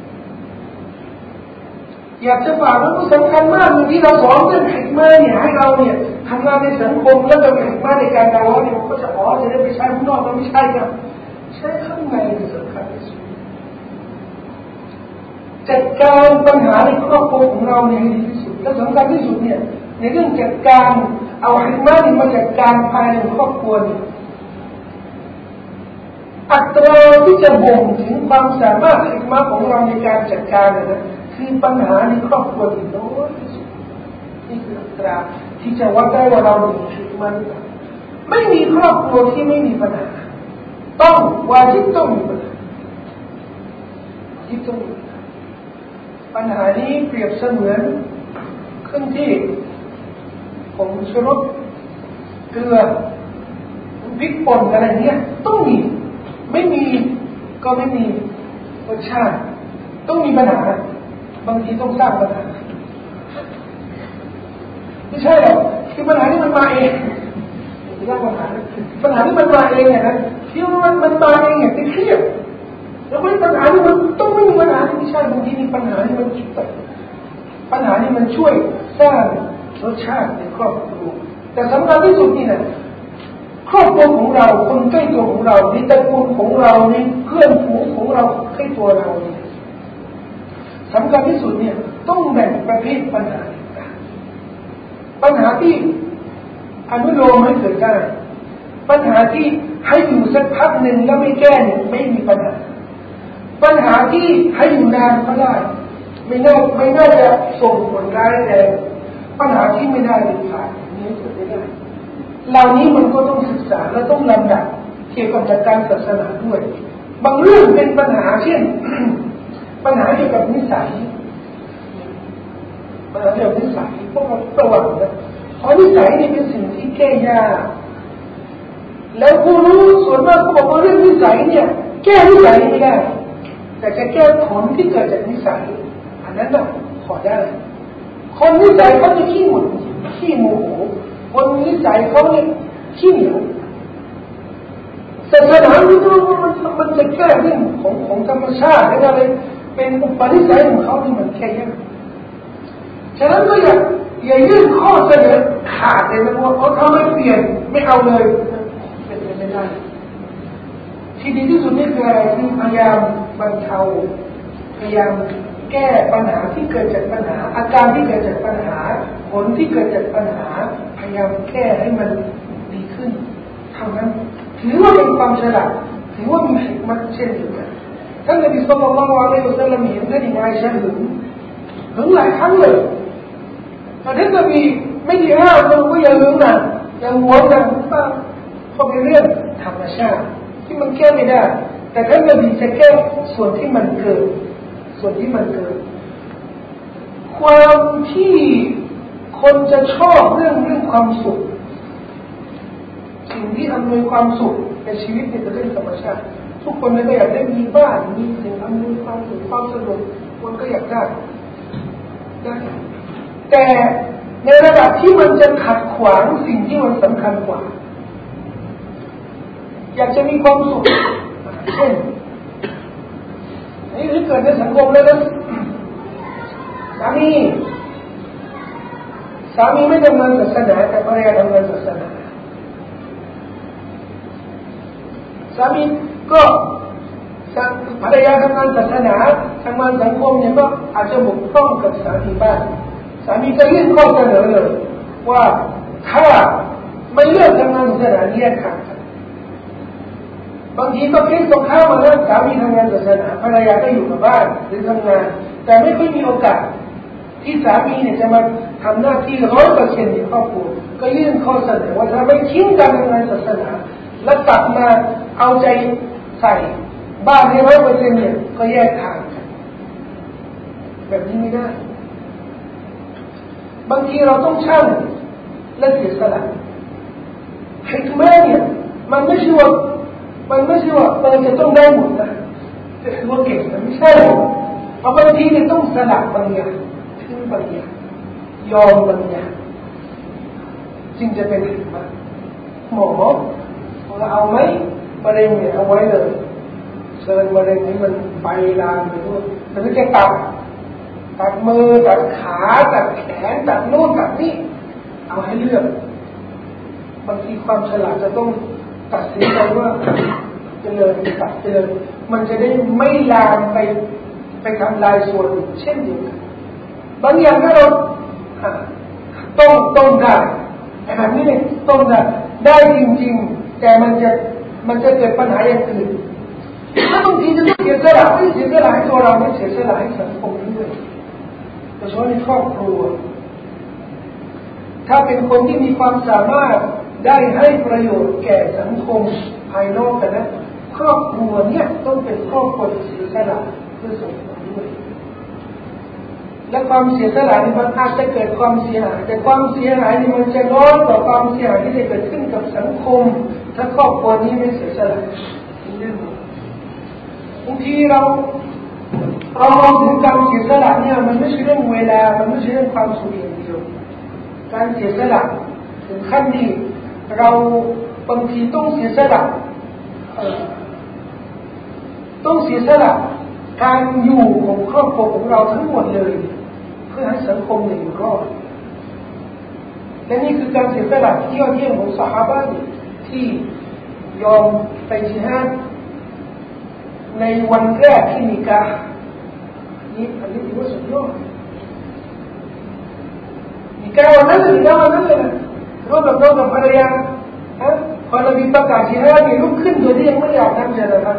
อยากจะฝากว่ามันสำคัญมากอย่างที่เราสอนเรื่องหิกมะเนี่ยให้เราเนี่ยทำงานในสังคมแล้วก็มีหิกมะในการดาวะเนี่ยก็จะอ๋อจะได้ไปใช้ข้างนอกมันไม่ใช่ครับใช้ข้างในที่สำคัญที่สุดจัดการปัญหาในครอบครัวของเราเนี่ยให้ดีที่สุดและสำคัญที่สุดเนี่ยในเรื่องจัดการเอาหิกมะนี่มาจัดการภายในครอบครัวเนี่ยอัตราที่จะบ่งถึงความสามารถหิกมะของเราในการจัดการเนี่ยนะคือปัญหาในครอบครัวที่น้อยที่สุดนี่คืออัตราที่จะวัดได้ว่าเรามีหิกมะหรือเปล่าไม่มีครอบครัวที่ไม่มีปัญหาต้องวาจิบต้องมีปัญหาที่ต้องมีปัญหานี้เปรียบเสมือนเครื่องที่ผงชูรสเกลือพริกป่นอะไรเงี้ยต้องมีไม่มีก็ไม่มีรสชาติต้องมีปัญหาบางทีต้องสร้างปัญหาไม่ใช่หรอกคือปัญหาที่มันมาเองสร้างปัญหาปัญหาที่มันมาเองเนี่ยนะที่มันมันมาเองเนี่ยเป็นเครียดแล้วไม่ปัญหาที่มันต้องไม่มีปัญหาที่ไม่ใช่บางทีมีปัญหาที่มันช่วยปัญหาที่มันช่วยสร้างรสชาติในครอบครัวแต่สำคัญที่สุดนี่นะครอบครัวของเราคนใกล้ตัวของเราในตระกูลของเราในเพื่อนฝูงของเราใกล้ตัวเราเนี่ยสำคัญที่สุดเนี่ยต้องแบ่งประเภทปัญหาปัญหาที่อนุโลมให้เกิดได้ปัญหาที่ให้อยู่สักพักหนึ่งแล้วไม่แก้เนี่ยไม่มีปัญหาปัญหาที่ให้อยู่นานก็ได้ไม่น่าไม่น่าจะส่งผลร้ายแรงปัญหาที่ไม่ได้เด็ดขาดนี้เกิดไม่ได้เหล่านี้มันก็ต้องศึกษาและต้องลำดับเกี่ยวกับการศาสนาด้วยบางเรื่องเป็นปัญหาเช่น ปัญหาเกี่ยวกับนิสัยปัญหาเกี่ยวกับนิสัยพวกเราระวังนะเพราะนิสัยนี่เป็นสิ่งที่แก้ยากแล้วผู้รู้ส่วนมากเขาบอกว่าเรื่องนิสัยเนี่ยแก้นิสัยไม่ได้แต่จะแก้ผลที่เกิดจากนิสัยอันนั้นน่ะขอได้คนนิสัยเขาจะขี้หงุดหงิดขี้โมโหคนนิสัยเขาเนี่ยขี้เหนียวศาสนาไม่รู้ว่ามันมันจะแก้เรื่องของของธรรมชาติหรืออะไรเป็นอุปนิสัยของเขาที่มันแค่ยากฉะนั้นก็อย่าอย่ายื่นข้อเสนอขาดเลยนะว่าเขาทำให้เปลี่ยนไม่เอาเลยเป็นไปไม่ได้ที่ดีที่สุดนี่คืออะไรคือพยายามบรรเทาพยายามแก้ปัญหาที่เกิดจากปัญหาอาการที่เกิดจากปัญหาผลที่เกิดจากปัญหาพยายามแก้ให้มันดีขึ้นเท่านั้นถือว่าเป็นความฉลาดถือว่ามีหิกมะเช่นเดียวกันท่านนบีศ็อลลัลลอฮุอะลัยฮิวะซัลลัมเห็นท่านอิบราฮิมหึงหึงหลายครั้งเลยแต่ท่านนบีไม่ได้ห้ามมันก็อย่าหึงนะอย่าหวงนะเพราะเป็นเรื่องธรรมชาติที่มันแก้ไม่ได้แต่ท่านนบีจะแก้ส่วนที่มันเกิดส่วนที่มันเกิดความที่คนจะชอบเรื่องเรื่องความสุขสิ่งที่อำนวยความสุขในชีวิตเป็นเรื่องธรรมชาติทุกคนก็อยากได้มีบ้านมีสิ่งอำนวยความสุขความสะดวกคนก็อยากได้ได้แต่ในระดับที่มันจะขัดขวางสิ่งที่มันสำคัญกว่าอยากจะมีความสุขเช่นนี่ที่เกิดในสังคมแล้วนะสามีสามีไม่ทำงานศาสนาแต่ภรรยาทำงานศาสนาสามีก็ภรรยาทำงานศาสนาทำงานสังคมเนี่ยก็อาจจะบกพร่องกับสามีบ้างสามีก็ยื่นข้อเสนอเลยว่าถ้าไม่เลือกทำงานศาสนาแยกทางกันบางทีก็คิดตรงข้ามมาแล้วสามีทำงานศาสนาภรรยาก็อยู่กับบ้านหรือทำงานแต่ไม่ค่อยมีโอกาสที่สามีเนี่ยจะมาทำหน้าที่ร้อยเปอร์เซ็นต์ในครอบครัวก็ยื่นข้อเสนอว่าถ้าไม่ทิ้งการทำงานศาสนาแล้วกลับมาเอาใจใส่บ้านให้ร้อยเปอร์เซ็นต์เนี่ยก็แยกทางกันแบบนี้ไม่ได้บางทีเราต้องชั่งและเสียสละฮิกมะเนี่ยมันไม่ใช่ว่ามันไม่ใช่ว่าเราจะต้องได้หมดนะแต่คือว่าเก่งมันไม่ใช่เพราะบางทีเนี่ยต้องสละบางอย่างทิ้งบางอย่างยอมบางอย่างจึงจะเป็นฮิกมะหมอเราเอาไหมมะเร็งเนี่ยเอาไว้เลยเชิญมะเร็งนี้มันไปลามไปด้วยมันไม่ใช่ตัดตัดมือตัดขาตัดแขนตัดโน่นตัดนี่เอาให้เลือกบางทีความฉลาดจะต้องตัดสินใจว่าเจริญตัดเจริญมันจะได้ไม่ลามไปไปทำลายส่วนอื่นเช่นเดียวกันบางอย่างถ้าเราต้องต้องได้แต่แบบนี้เนี่ยต้องได้ได้จริงๆแต่มันจะมันจะเกิดปัญหาอย่างอื่นถ้าบางทีจะต้องเสียสละไม่เสียสละให้ตัวเราไม่เสียสละให้สังคมด้วยโดยเฉพาะในครอบครัวถ้าเป็นคนที่มีความสามารถได้ให้ประโยชน์แก่สังคมภายนอกกันนะครอบครัวเนี่ยต้องเป็นครอบครัวที่เสียสละเพื่อสังคมด้วยและความเสียสละนี่มันอาจจะเกิดความเสียหายแต่ความเสียหายนี่มันจะน้อยกว่าความเสียหายที่จะเกิดขึ้นกับสังคมถ้าครอบครัวนี้ไม่เสียสละบางทีเราเรามองถึงการเสียสละเนี่ยมันไม่ใช่เรื่องเวลามันไม่ใช่เรื่องความสุขอย่างเดียวการเสียสละถึงขั้นนี้เราบางทีต้องเสียสละต้องเสียสละการอยู่ของครอบครัวของเราทั้งหมดเลยเพื่อให้สังคมอยู่รอดและนี่คือการเสียสละที่ยอดเยี่ยมของซอฮาบะห์ที่ยอมไปญิฮาดในวันแรกที่นิกาห์นี่อันนี้ถือว่าสุดยอดนิกาห์วันนั้นนิกาห์วันนั้นเลยนะร่วมกับน้องกับภรรยาฮะพอนบีประกาศญิฮาดนี่ลุกขึ้นโดยที่ยังไม่ได้อาบน้ำเย็นนะครับ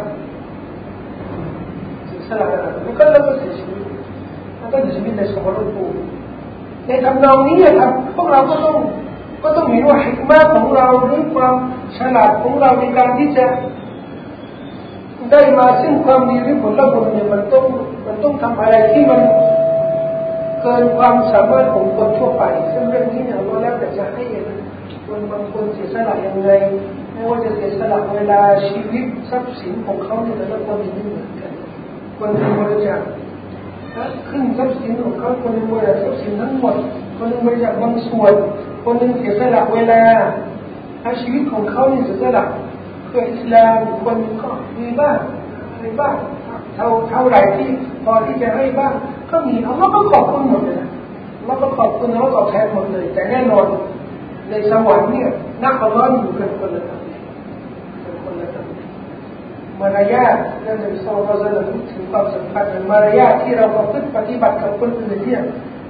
สละแล้วก็แล้วก็เสียชีวิตแล้วก็เสียชีวิตในสมรภูมิในทำนองนี้ครับพวกเราก็ต้องก็ต้องเห็นว่าฮิกมะห์ของเราหรือความฉลาดของเราในการที่จะได้มาซึ่งความดีหรือผลบุญเนี่ยมันต้องมันต้องทำอะไรที่มันเกินความสามารถของคนทั่วไปซึ่งเรื่องนี้เนี่ยเราแล้วแต่จะให้คนบางคนเสียสละยังไงไม่ว่าจะเสียสละเวลาชีวิตทรัพย์สินของเขาเนี่ยแต่ละคนไม่เหมือนกันคนหนึ่งบริจาคขึ้นทรัพย์สินของเขาคนหนึ่งบริจาคทรัพย์สินทั้งหมดคนหนึ่งบริจาคบางส่วนคนหนึ่งเสียสละเวลาชีวิตของเขาเนี่ยเสียสละเพื่ออิสลามคนก็มีบ้างมีบ้างเท่าเท่าไหร่ที่พอที่จะให้บ้างก็มีเอาเราก็ขอบคุณหมดเลยนะเราก็ขอบคุณเราก็ตอบแทนหมดเลยแต่แน่นอนในสวรรค์เนี่ยนักอัลลอฮ์อยู่กันคนละแบบคนละแบบมารยาทและในโซลาร์เราพูดถึงความสำคัญของมารยาทที่เราประพฤติปฏิบัติกับคนอื่นเนี่ย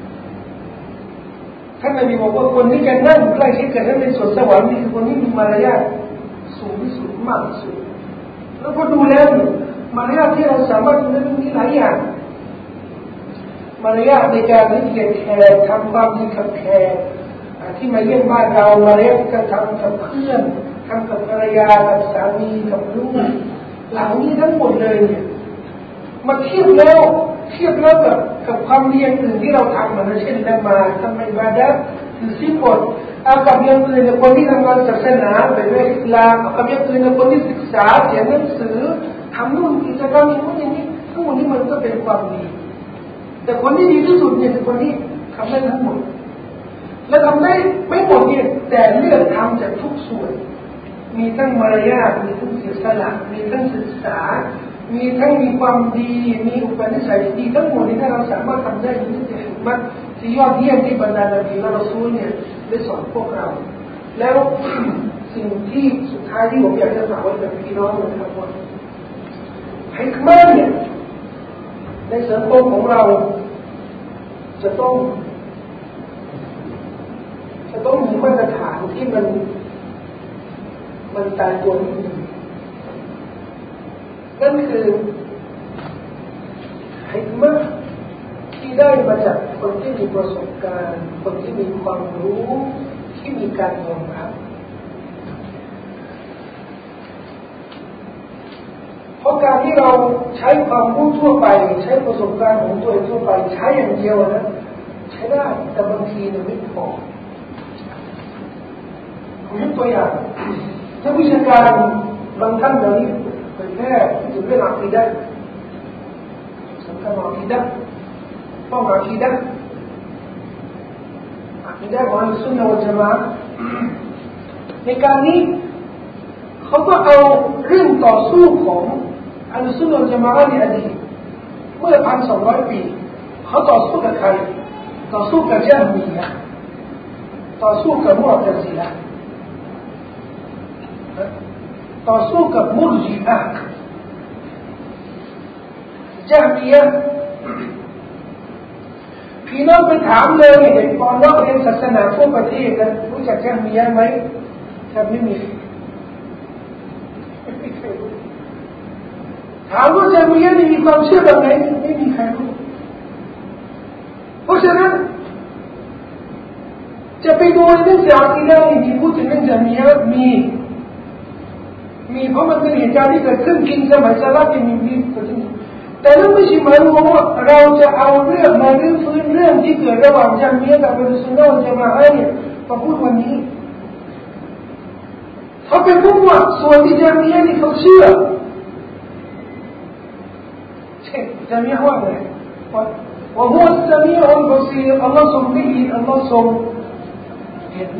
ท่านนบีบอกว่าคนที่จะนั่งใกล้ชิดกับท่านในสวนสวรรค์นี่คือคนที่มีมารยาทสูงที่สุดมากที่สุดแล้วพอดูแล้วมารยาทที่เราสามารถดูได้มีหลายอย่างมารยาทในการให้เกียรติแขกทำความดีกับแขกที่มาเยี่ยมบ้านเรามารยาทการทำกับเพื่อนทำกับภรรยากับสามีกับลูกเหล่านี้ทั้งหมดเลยเนี่ยมาเทียบแล้วเทียบแล้วกับกับความดีอื่นที่เราทำมาเช่นละหมาดทำอิบาดะห์ถือศีลอดเอากับอย่างอื่นในคนที่ทำงานศาสนาเป็นอิสลามเอากับอย่างอื่นในคนที่ศึกษาเขียนหนังสือทำนู่นกิจกรรมอย่างนู้นอย่างนี้ทั้งหมดนี้มันก็เป็นความดีแต่คนที่ดีที่สุดเนี่ยคือคนที่ทำได้ทั้งหมดและทำได้ไม่หมดเนี่ยแต่เลือกทำจากทุกส่วนมีทั้งมารยาทมีทั้งเสียสละมีทั้งศึกษามีทั้งมีความดีมีอุปนิสัยที่ดีทั้งหมดนี้ถ้าเราสามารถทำได้นี่จะเห็นว่าที่ยอดเยี่ยมที่บรรดานบีและรอซูลเนี่ยได้สอนพวกเราแล้ว สิ่งที่สุดท้ายที่ผมอยากจะฝากไว้กับพี่น้องนะครับว่าฮิกมะห์เนี่ยในสังคมของเราจะต้องจะต้องมีมาตรฐานที่มันมันตายตัวนิดนึงนั่นคือฮิกมะห์ที่ได้มาจากคนที่มีประสบการณ์คนที่มีความรู้ที่มีการยอมรับเพราะการที่เราใช้ความรู้ทั่วไปใช้ประสบการณ์ของตัวเองทั่วไปใช้อย่างเดียวนะใช้ได้แต่บางทีมันไม่พอผมยกตัวอย่างนักวิชาการบางท่านเดี๋ยวนี้เป็นแพทย์ที่เรื่องอาคีดะห์สำคัญอาคีดะห์ต้องอาคีดะห์อาคีดะห์ของอัลซุนนะวัลญะมาอะห์ในการนี้เขาก็เอาเรื่องต่อสู้ของอัลซุนนะวัลญะมาอะห์ในอดีตเมื่อ พันสองร้อย ปีเขาต่อสู้กับใครต่อสู้กับญะห์มียะห์ต่อสู้กับมุอ์ตะซิละห์ต่อสู้กับมุรญิอะห์ญะห์มียะห์พี่น้องไปถามเลยเด็กปอนอกเรียนศาสนาทั่วประเทศนะรู้จักญะห์มียะห์ไหมแทบไม่มีถามว่าญะห์มียะห์มีความเชื่อแบบไหนไม่มีใครรู้เพราะฉะนั้นจะไปดูเรื่องจากที่แล้วมีพูดถึงเรื่องญะห์มียะห์มีมีเพราะมันเป็นเหตุการณ์ที่เกิดขึ้นจริงสมัยสลับยังมีมีเกิดขึ้นแต่นั่นไม่ใช่หมายความว่าเราจะเอาเรื่องมาเรื่องฟื้นเรื่องที่เกิดระหว่างญะห์มียะห์กับอัลซุนนะวัลญะมาอะห์เนี่ยมาพูดวันนี้เขาเป็นพวกว่าส่วนที่ญะห์มียะห์นี่เขาเชื่อเช่นญะห์มียะห์ว่าไงว่าว่าฮุวัสซะมีอุลบะซีรอัลลอฮ์ทรงได้ยินอัลลอฮ์ทรงเห็น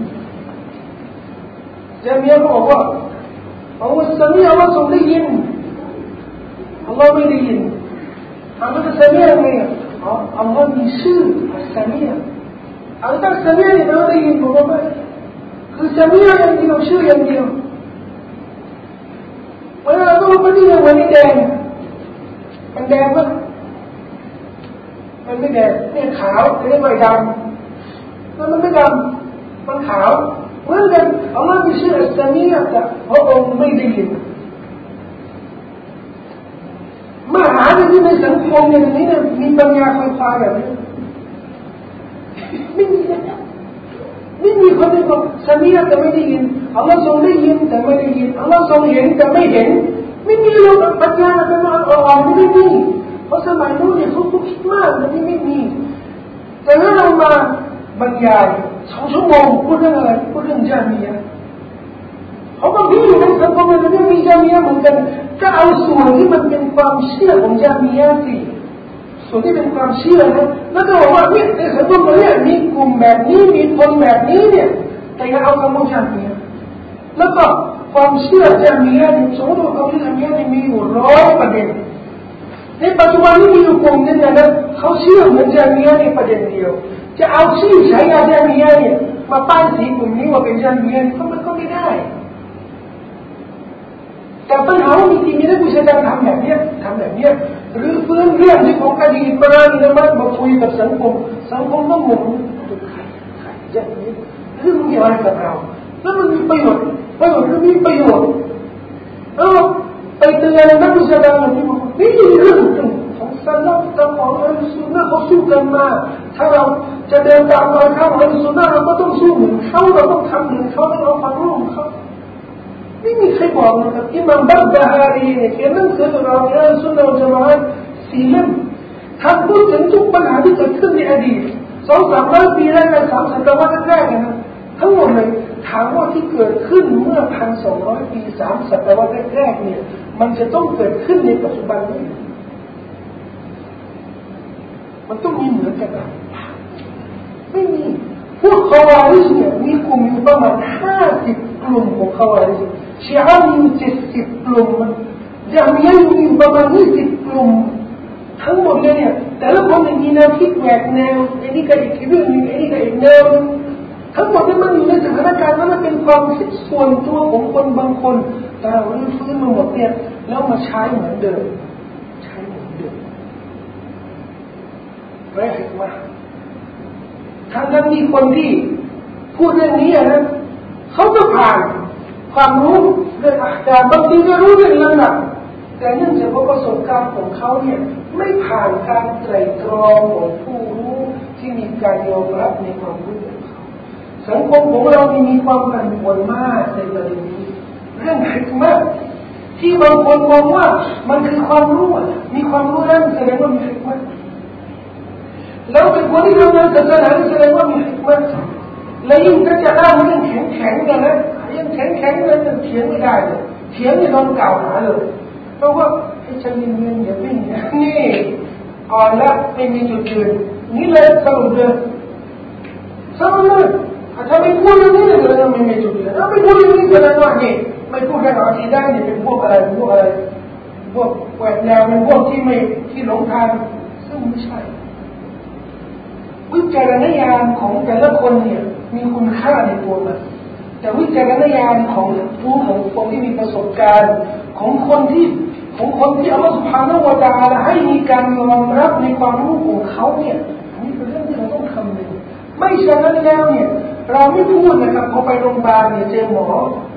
ญะห์มียะห์บอกว่าอัลลอฮ์สมีอัลลอฮ์ทรงได้ยินอัลลอฮ์ไม่ได้ยินอัลลอฮ์จะสมียังไงอ๋ออัลลอฮ์มีชื่ออัลสมีอัลลอฮ์สมีนี่ไม่ได้ยินผมว่าไม่คือสมีอย่างเดียวชื่ออย่างเดียวเวลาเราไปที่วันนี้แดงมันแดงปะมันไม่แดงเนี่ยขาวไม่ได้ใบดำแล้วมันไม่ดำมันขาวเหมือนกันอัลลอฮ์มีชื่ออัลสมีแต่พระองค์ไม่ได้ยินมหาที่ในสังคมอย่างนี้เนี่ยมีปัญญาไฟฟ้าแบบนี้ไม่มีไม่มีคนที่บอกสมีแต่ไม่ได้ยินอัลลอฮ์ทรงได้ยินแต่ไม่ได้ยินอัลลอฮ์ทรงเห็นแต่ไม่เห็นไม่มีหรอกปัญญาเป็นอัลลอฮ์ไม่มีเพราะสมัยนู้นเนี่ยเขาคิดมากแต่นี่ไม่มีแต่ถ้าเรามาบรรยายสองชั่วโมงพูดเรื่องอะไรพูดเรื่องญะห์มียะห์เขาบอกนี่ในสังคมมันก็มีญะห์มียะห์เหมือนกันก็เอาส่วนที่มันเป็นความเชื่อของญะห์มียะห์สิส่วนที่เป็นความเชื่อนะแล้วก็บอกว่าเนี่ยในสังคมเราเนี่ยมีกลุ่มแบบนี้มีคนแบบนี้เนี่ยแต่ยังเอาคำว่าญะห์มียะห์แล้วก็ความเชื่อญะห์มียะห์เนี่ยสมมติว่าความเชื่อญะห์มียะห์มีอยู่ร้อยประเด็นในปัจจุบันนี้มีอยู่กลุ่มนึงนะเขาเชื่อเหมือนญะห์มียะห์ในประเด็นเดียวจะเอาชื่อใช้ญะห์มียะห์เนี่ยมาป้ายสีกลุ่มนี้ว่าเป็นญะห์มียะห์ก็มันก็ไม่ได้แต่ปัญหาว่ามีทีมีนักวิชาการทำแบบนี้ทำแบบนี้หรือฟื้นเรื่องที่ของอดีตมานี่นะมันมาคุยกับสังคมสังคมก็งงใครใครญะห์มียะห์เรื่องมันเกี่ยวอะไรกับเราแล้วมันมีประโยชน์ประโยชน์หรือมีประโยชน์เออไปเตือนนักวิชาการแบบนี้บอกนี่เรื่องของสลับกับของอัลซุนนะห์เขาสู้กันมาถ้าเราจะเดินตามรอยเขาอัลซุนนะห์เราก็ต้องสู้เหมือนเขาเราต้องทำเหมือนเขาไม่เอาความรู้ของเขาไม่มีใครบอกนะครับอิหม่ามบัรบะฮารีเนี่ยเขียนหนังสือเกี่ยวกับอัลซุนนะห์วัลญะมาอะห์สี่เล่มท่านพูดถึงทุกปัญหาที่เกิดขึ้นในอดีตสองสามร้อยปีแรกสามศตวรรษแรกนะทั้งหมดเลยถามว่าที่เกิดขึ้นเมื่อพันสองร้อยปีสามศตวรรษแรกเนี่ยมันจะต้องเกิดขึ้นในปัจจุบันนี้มันต้องมีเหมือนกันไม่มีพวกคาวาริชเนี่ยมีกลุ่มอยู่ประมาณห้าสิบกลุ่มของคาวาริชชีอะห์มีอยู่เจ็ดสิบกลุ่มจามiyahมีอยู่ประมาณยี่สิบกลุ่มทั้งหมดเลยเนี่ยแต่ละคนมีแนวคิดแหวกแนวไอ้นี่ก็อีกเรื่องนึงไอ้นี่ก็อีกแนวนึงทั้งหมดนั้นมันอยู่ในสถานการณ์นั้นมันเป็นความคิดส่วนตัวของคนบางคนแต่เราฟื้นมาหมดเนี่ยแล้วมาใช้เหมือนเดิมใช้เหมือนเดิมไร้เหตุว่าทั้งนั้นมีคนที่พูดเรื่องนี้นะเขาก็ผ่านความรู้เรื่องอาการบางทีก็รู้เรื่องนั้นนะแต่เนื่องจากว่าประสบการณ์ของเขาเนี่ยไม่ผ่านการไตร่ตรองของผู้รู้ที่มีการยอมรับในความรู้ของเขาสังคมของเรามีความผันผวนมากในประเด็นนี้เรื่องฮิกมะห์ที่บางคนมองว่ามันคือความรู้มีความรู้แล้วแสดงว่ามีฮิกมะห์แล้วเป็นคนที่ทำงานศาสนาแสดงว่ามีฮิกมะห์และยิ่งถ้าจะอ้างเรื่องแข็งแข็งกันนะยังแข็งแข็งเลยจะเถียงไม่ได้เลยเถียงจะโดนกล่าวหาเลยเพราะว่าไอ้ฉันเงินอย่าวิ่งนี่อ่อนแล้วไม่มีจุดยืนนี่เลยสรุปเลยสรุปเลยถ้าไม่พูดเรื่องนี้เลยก็ไม่มีจุดยืนถ้าไม่พูดเรื่องนี้แสดงว่านี่ไม่พูดเรื่องอาชีพได้เนี่ยเป็นพวกอะไรพวกอะไรพวกแหวกแนวเป็นพวกที่ไม่ที่หลงทางซึ่งไม่ใช่วิจารณญาณของแต่ละคนเนี่ยมีคุณค่าในตัวมันแต่วิจารณญาณของผู้ของคนที่มีประสบการณ์ของคนที่ของคนที่อัลลอฮฺ سبحانه และ تعالى ให้มีการยอมรับในความรู้ของเขาเนี่ยนี่เป็นเรื่องที่เราต้องคำนึงไม่ฉะนั้นแล้วเนี่ยเราไม่พูดนะครับพอไปโรงพยาบาลเนี่ยเจอหมอ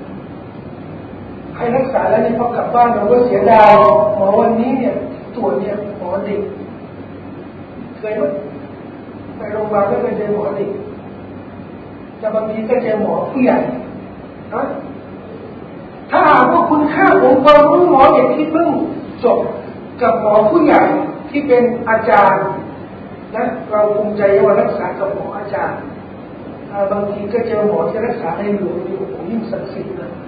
ให้รักษาแล้วเนี่ยพอกลับบ้านเราก็เสียดายหมอวันนี้เนี่ยตรวจเนี่ยหมอเด็กเคยไหมไปโรงพยาบาลแล้วไปเจอหมอเด็กแต่บางทีก็เจอหมอผู้ใหญ่นะถ้าหากว่าคุณค่าของความรู้หมอเด็กที่เพิ่งจบกับหมอผู้ใหญ่ที่เป็นอาจารย์นะเราภูมิใจว่ารักษากับหมออาจารย์บางทีก็เจอหมอที่รักษาในหลวงอยู่ยิ่งศักดิ์สิทธิ์นะ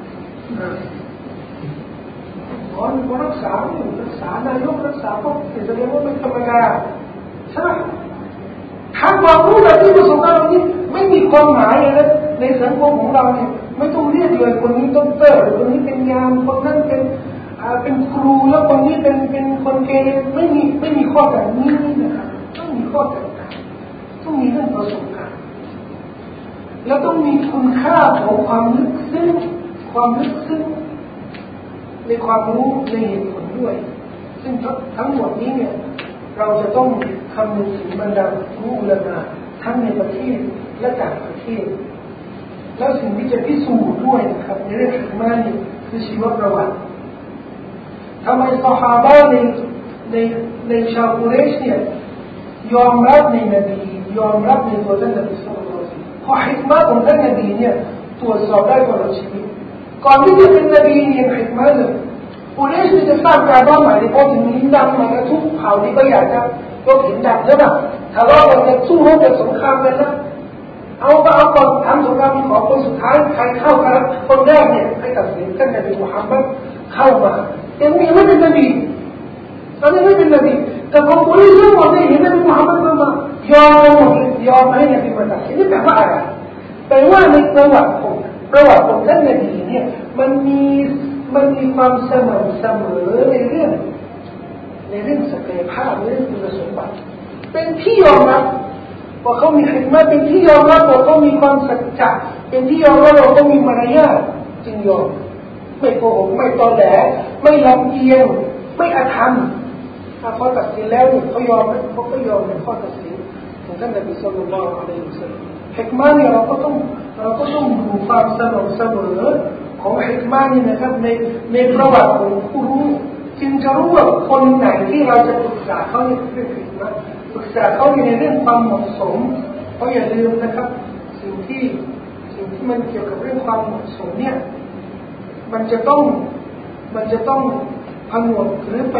หมอหมอรักษาอยู่รักษานายกรักษาพวกแสดงว่าไม่ธรรมดาใช่ไหมถ้าความรู้แบบที่ประสบการณ์เรานี้ไม่มีความหมายเลยนะในสังคมของเราเนี่ยไม่ต้องเรียกเลยคนนี้ด็อกเตอร์คนนี้เป็นยามคนนั้นเป็นเป็นครูแล้วคนนี้เป็นเป็นคนเกย์ไม่มีไม่มีข้อแบบนี้นะครับต้องมีข้อแตกต่างต้องมีเรื่องประสบการณ์แล้วต้องมีคุณค่าของความลึกซึ้งความลึกซึ้งในความรู้ในเหตุผลด้วยซึ่งทั้งหมดนี้เนี่ยเราจะต้องคำนึงถึงบรรดาผู้อุลามะทั้งในประเทศและต่างประเทศแล้วสิ่งที่จะพิสูจน์ด้วยนะครับในเรื่องฮิกมะห์นี่คือชีวประวัติทำไมซอฮาบะห์ในในในชาวกุเรชเนี่ยยอมรับในนบียอมรับในตัวท่านนบีศ็อลลัลลอฮุอะลัยฮิวะซัลลัมเพราะฮิกมะห์ของท่านนบีเนี่ยตรวจสอบได้ตลอดชีวิตก่อนที่จะเป็นนบีเรียนฮิกมะห์เลยกุเรชจะสร้างการบ้านใหม่ในพอถึงหินดำมาแล้วทุกเผ่านี้ก็อยากจะยกหินดำใช่ไหมทะเลาะกันจะสู้รบกันสงครามกันนะเอาก็เอาก่อนทำสงครามมีขอคนสุดท้ายใครเข้าครับคนแรกเนี่ยให้ตัดสินท่านนบีมุฮัมมัดเข้ามายังไม่ไม่เป็นนบีตอนนี้ไม่เป็นนบีแต่พอคนที่รู้หมดเนี่ยเห็นนบีมุฮัมมัดมายอมหมดยอมให้นบีมาตัดสินนี่แปลว่าอะไรแปลว่าในประวัติของประวัติของท่านนบีเนี่ยมันมีมันมีความสม่ำเสมอในเรื่องในเรื่องศักยภาพในเรื่องคุณสมบัติเป็นที่ยอมรับว่าเขามีฮิกมะห์เป็นที่ยอมรับว่าเขามีความสัจจะเป็นที่ยอมรับว่าเขามีมารยาทจึงยอมไม่โกหกไม่ตอแหลไม่ลำเอียงไม่อธรรมถ้าเขาตัดสินแล้วเขายอมไหมเขาก็ยอมในข้อตัดสินของท่านนบีศ็อลลัลลอฮุอะลัยฮิวะซัลลัมฮิกมะห์เนี่ยเราก็ต้องเราก็ต้องดูความสม่ำเสมอของฮิกมะห์นี่นะครับในในประวัติของผู้รู้จึงจะรู้ว่าคนไหนที่เราจะปรึกษาเขาในเรื่องฮิกมะห์ปรึกษาเขาในเรื่องความเหมาะสมเพราะอย่าลืมนะครับสิ่งที่สิ่งที่มันเกี่ยวกับเรื่องความเหมาะสมเนี่ยมันจะต้องมันจะต้องผนวกหรือไป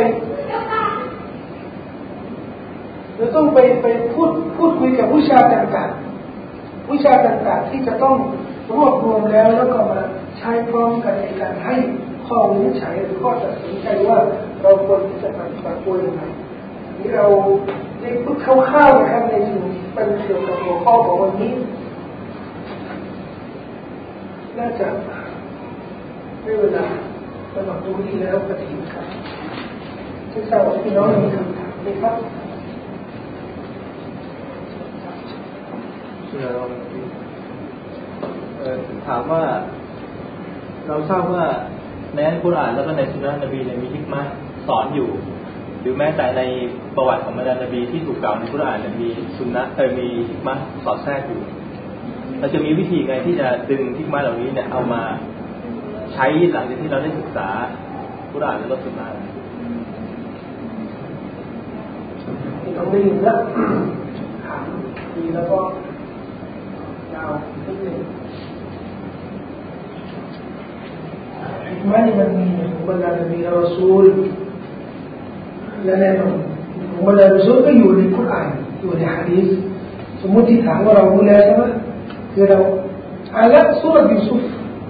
หรือต้องไปไปพูดพูดคุยกับวิชาต่างๆวิชาต่างๆที่จะต้องรวบรวมแล้วแล้วก็มาใช้พร้อมกันในการให้ข้อวินิจฉัยหรือข้อตัดสินใจว่าเราควรที่จะปฏิบัติตัวยังไงนี่เราได้พูดคร่าวๆนะครับในสิ่งที่เป็นเกี่ยวกับหัวข้อของวันนี้น่าจะได้เวลาสำหรับตรงนี้แล้วปฏิบัติครับที่ทราบว่าพี่น้องมีคำถามไหมครับถามว่าเราทราบว่าแม้กุรอานแล้วก็ในสุนนะนบีเนี่ยมีฮิกมะห์สอนอยู่หรือแม้แต่ในประวัติของบรรดานบีที่ถูกกล่าวในกุรอานเนี่ยมีสุนนะเออมีฮิกมะห์สอดแทรกอยู่เราจะมีวิธีไงที่จะดึงฮิกมะห์เหล่านี้เนี่ยเอามาใช้หลังจากที่เราได้ศึกษากุรอานและสุนนะเราได้ยินแล้วถามดีแล้วก็ยาวนิดหนึ่งฮิกมะห์นี่มันมีของบรรดานบีและรอซูลและแน่นอนของบรรดารอซูลก็อยู่ในกุรอานอยู่ในหะดีษสมมติที่ถามว่าเรารู้แล้วใช่ไหมคือเราอ่านละซูเราะห์ยูซุฟ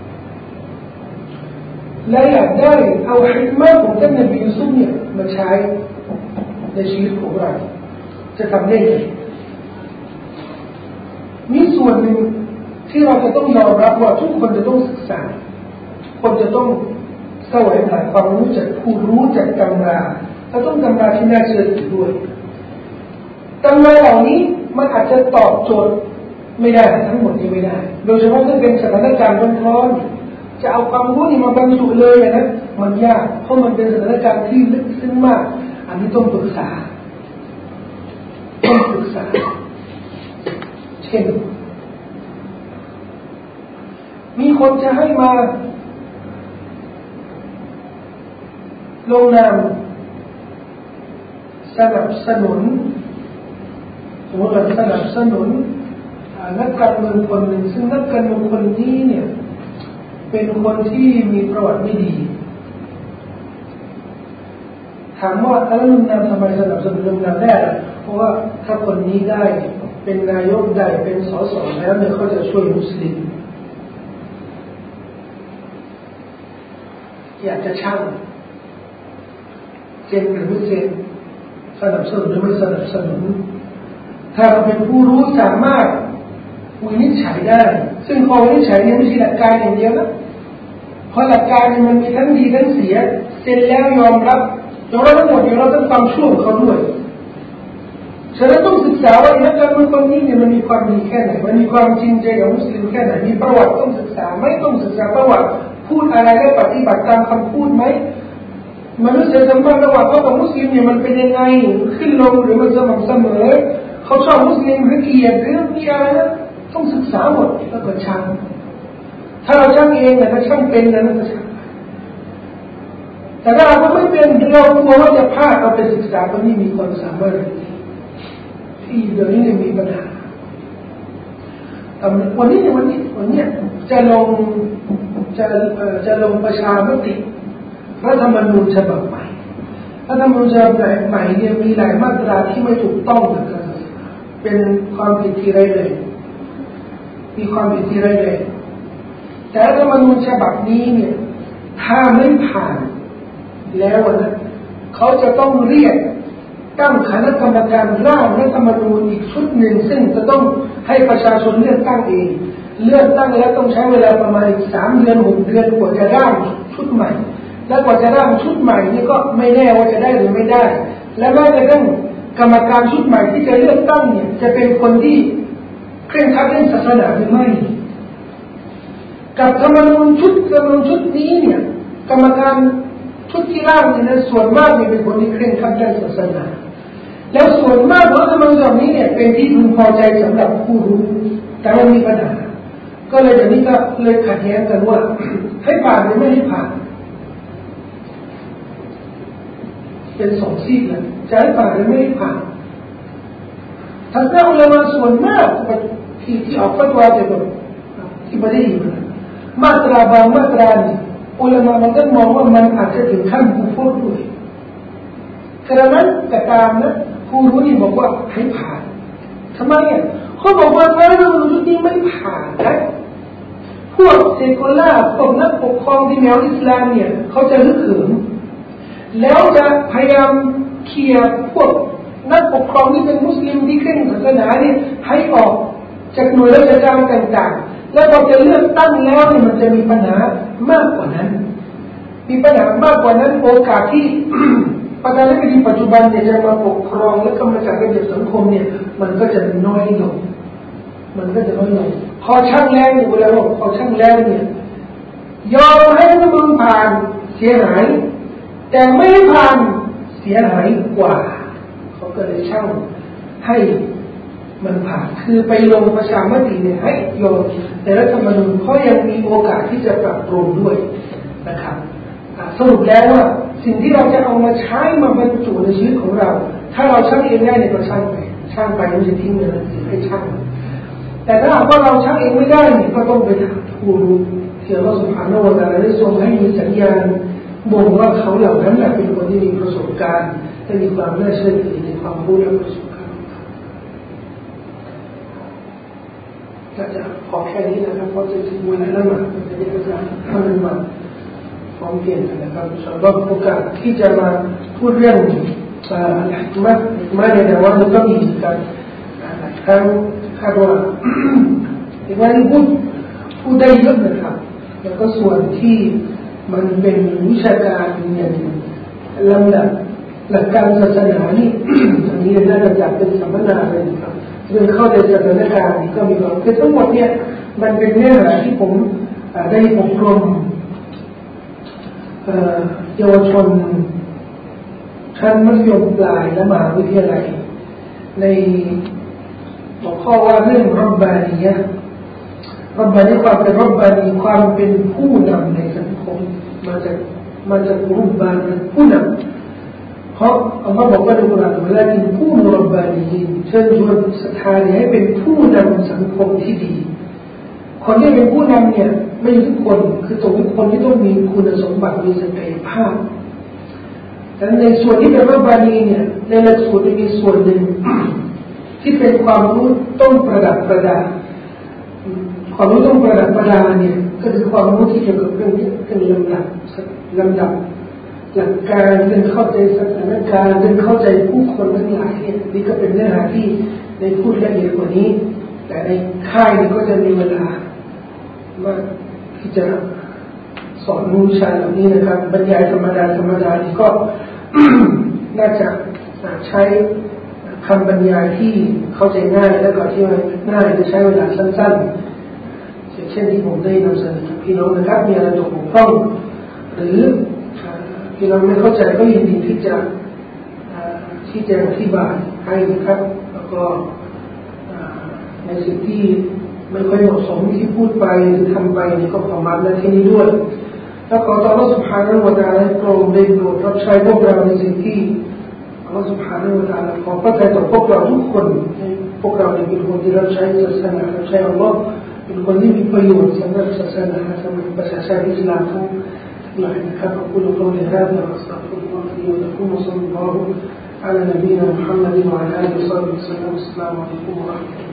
และอยากได้เอาฮิกมะห์ของท่านนบียูซุฟเนี่ยมาใช้ในชีวิตของเราจะทำได้ไงมีส่วนหนึ่งที่เราจะต้องยอมรับว่าทุกคนจะต้องศึกษาคนจะต้องแสวงหาความรู้จากผู้รู้จากตำราและต้องตำราที่น่าเชื่อถือด้วยตำราเหล่านี้มันอาจจะตอบโจทย์ไม่ได้ทั้งหมดนี้ไม่ได้โดยเฉพาะถ้าเป็นสถานการณ์ร้อนๆจะเอาความรู้นี่มาบรรจุเลยนะมันยากเพราะมันเป็นสถานการณ์ที่ลึกซึ้งมากอันนี้ต้องปรึกษาต้องปรึกษาเช่นมีคนจะให้มาลงนามสนับสนุนสมมติว่าสนับสนุนนักการเมืองคนหนึ่งซึ่งนักการเมืองคนนี้เนี่ยเป็นคนที่มีประวัติไม่ดีถามว่าแล้วลงนามทำไมสนับสนุนลงนามได้เพราะว่าถ้าคนนี้ได้เป็นนายกได้เป็นสสแล้วเนี่ยเขาจะช่วยมุสลิมอยากจะช่างเจนหรือไม่เจนสนับสนุนหรือไม่สนับสนุนถ้าเราเป็นผู้รู้สามารถวินิจฉัยได้ซึ่งข้อวินิจฉัยนี้ไม่ใช่หลักการอย่างเดียวนะเพราะหลักการมันมีทั้งดีทั้งเสียเสร็จแล้วยอมรับยอมรับทั้งหมดยอมรับทั้งความชั่วของเขาด้วยฉะนั้นต้องศึกษาว่านักการเมืองคนนี้เนี่ยมันมีความดีแค่ไหนมันมีความจริงใจกับมุสลิมแค่ไหนมีประวัติต้องศึกษาไม่ต้องศึกษาประวัติพูดอะไรและปฏิบัติตามคำพูดไหมมนุษยสัมพันธ์ระหว่างเขากับมุสลิมเนี่ยมันเป็นยังไงขึ้นลงหรือมันสม่ำเสมอเขาชอบมุสลิมหรือเกลียดหรือมีอะไรนะต้องศึกษาหมดแล้วก็ช่างถ้าเราช่างเองเนี่ยถ้าช่างเป็นนะนั่นก็ช่างแต่ถ้าเราไม่เป็นเรากลัวว่าจะพลาดเราไปศึกษาคนนี้มีความสามารถที่เดี๋ยวนี้มีปัญหาวันนี้วันนี้วันนี้จะลงจะจะลงประชามติรัฐธรรมนูญฉบับใหม่รัฐธรรมนูญฉบับใหม่เนี่ยมีหลายมาตราที่ไม่ถูกต้องนะครับเป็นความผิดที่ร้ายแรงมีความผิดที่ร้ายแรงแต่รัฐธรรมนูญฉบับนี้เนี่ยถ้าไม่ผ่านแล้วนะเขาจะต้องเรียกตั้งคณะกรรมการร่างรัฐธรรมนูญอีกชุดหนึ่งซึ่งจะต้องให้ประชาชนเลือกตั้งเองเลือกตั้งแล้วต้องใช้เวลาประมาณอีกสามเดือนหกเดือนกว่าจะร่างชุดใหม่แล้วกว่าจะร่างชุดใหม่นี่ก็ไม่แน่ว่าจะได้หรือไม่ได้และแม้กระทั่งกรรมการชุดใหม่ที่จะเลือกตั้งเนี่ยจะเป็นคนที่เคร่งครัดเรื่องศาสนาหรือไม่กับธรรมนูญชุดธรรมนูญชุดนี้เนี่ยกรรมการชุดที่ร่างเนี่ยส่วนมากเนี่ยเป็นคนที่เคร่งครัดเรื่องศาสนาแล้วส่วนมากของธรรมนูญฉบับนี้เนี่ยเป็นที่พึงพอใจสำหรับผู้รู้แต่มันมีปัญหาก็เลยเดี๋ยวนี้ก็เลยขัดแย้งกันว่าให้ผ่านหรือไม่ให้ผ่านเป็นสองซีกเลยจะให้ผ่านหรือไม่ให้ผ่านทัศนะอุลามะส่วนมากที่ที่ออกฟัตวาจะแบบที่ไม่ได้ยินมาตราบางมาตรานี่อุลามะมันก็มองว่ามันอาจจะถึงขั้นกุฟรด้วยกระนั้นแต่ตามนะผู้รู้นี่บอกว่าให้ผ่านทำไมอ่ะเขาบอกว่าถ้าเราชุดนี้ไม่ผ่านนะพวกเซกุล่าพวกนักปกครองที่แนวอิสลามเนี่ยเขาจะลึกถึงแล้วจะพยายามเคลียร์พวกนักปกครองที่เป็นมุสลิมที่เคร่งศาสนาเนี่ยให้ออกจากหน่วยราชการต่างๆแล้วพอจะเลือกตั้งแล้วเนี่ยมันจะมีปัญหามากกว่านั้นมีปัญหามากกว่านั้นโอกาสที่ ประธานาธิบดีปัจจุบันเนี่ยจะมาปกครองและก็มาจัดระเบียบสังคมเนี่ยมันก็จะน้อยลงมันก็จะน้อยลงพอช่างแรงอยู่แล้วพอช่างแรงเนี่ยยอมให้รัฐธรรมนูญผ่านเสียหายแต่ไม่ผ่านเสียหายกว่าเขาก็เลยช่างให้มันผ่านคือไปลงประชามติเนี่ยให้ยอมแต่รัฐธรรมนูญเขายังมีโอกาสที่จะปรับปรุงด้วยนะครับสรุปแล้วว่าสิ่งที่เราจะเอามาใช้มาบรรจุในชีวิตของเราถ้าเราช่างเองได้เนี่ยก็ช่างไปช่างไปไม่ใช่ทิ้งเลยให้ช่างแต่ถ้าหากว่าเราช่างเองไม่ได้ก็ต้องไปถามผู้รู้ที่อัลเลาะห์ซุบฮานะฮูวะตะอาลาได้ทรงให้มีสัญญาณบ่งว่าเขาเหล่านั้นเป็นคนที่มีประสบการณ์และมีความน่าเชื่อถือในความรู้และประสบการณ์ก็จะขอแค่นี้นะครับเพราะจะถึงเวลาละหมาดจะได้ประกาศท่านละหมาดพร้อมเพียงกันนะครับสำหรับโอกาสที่จะมาพูดเรื่องอัลฮิกมะห์ฮิกมะห์เนี่ยว่ามันก็มีการหลายครั้งคาดว่าฮิกมะห์นี่พูดพูดได้เยอะนะครับแล้วก็ส่วนที่มันเป็นวิชาการอย่างลำดับหลักการศาสนานี่ อันนี้น่าจะจัดเป็นสัมมนาเลยนะครับเรื่องเข้าใจสถานการณ์ก็มีความคือทั้งหมดเนี่ยมันเป็นเนื้อหาที่ผมได้อบรมเยาวชนชั้นมัธยมปลายและมหาวิทยาลัยในหัวข้อว่าเรื่องรับบานียะรับบานีความเป็นรับบานีความเป็นผู้นำในสังคมมาจากมาจากรุบบานผู้นำเพราะอัลลอฮ์บอกว่าในกุรอานว่าเป็นผู้นำรับบานีเชิญชวนศรัทธาให้เป็นผู้นำสังคมที่ดีคนที่เป็นผู้นำเนี่ยไม่ใช่ทุกคนคือต้องเป็นคนที่ต้องมีคุณสมบัติมีศักยภาพแต่ในส่วนที่เป็นรับบานีเนี่ยในหลักสูตรมีส่วนหนึ่ง ที่เป็นความรู้ต้องประดับประดาความรู้ต้องประดับประดาเนี่ยก็คือความรู้ที่เกี่ยวกับเรื่องนี้เป็นลำดับลำดับหลักการเรื่องเข้าใจสถานการณ์เรื่องเข้าใจผู้คนทั้งหลายเนี่ยนี่ก็เป็นเนื้อหาที่ในพูดละเอียดกว่านี้แต่ในค่ายก็จะมีเวลาว่าที่จะสอนวิชาเหล่านี้นะครับบรรยายธรรมดาธรรมดานี่ก็ น่าจะใช้คำบรรยายที่เข้าใจง่ายและก็ที่ง่ายจะใช้เวลาสั้นๆเช่นที่ผมได้นำเสนอพี่น้องนะครับมีอะไรตกบกพร่องหรือพี่น้องไม่เข้าใจก็ยินดีที่จะที่จะอธิบายให้นะครับแล้วก็ในสิ่งที่ไม่ค่อยเหมาะสมที่พูดไปหรือทำไปนี่ก็ขอมาณและที่นี้ด้วยแล้วขอต่ออัลเลาะห์ซุบฮานะฮูวะตะอาลาให้โปรดได้โปรดรับใช้พวกเราในสิ่งที่อัลเลาะห์ซุบฮานะฮูวะตะอาลาขอประทานต่อพวกเราทุกคนพวกเราเป็นคนที่รับใช้ศาสนารับใช้อัลเลาะห์เป็นคนที่มีประโยชน์สำหรับศาสนาสำหรับประชาชาติอิสลามทั้งหลายนะครับขอบคุณทุกท่านที่รับฟังขอบคุณที่รับฟังมุสลิมเราعلى نبينا محمد وعلى آله وصحبه وسلم السلام عليكم ورحمة الله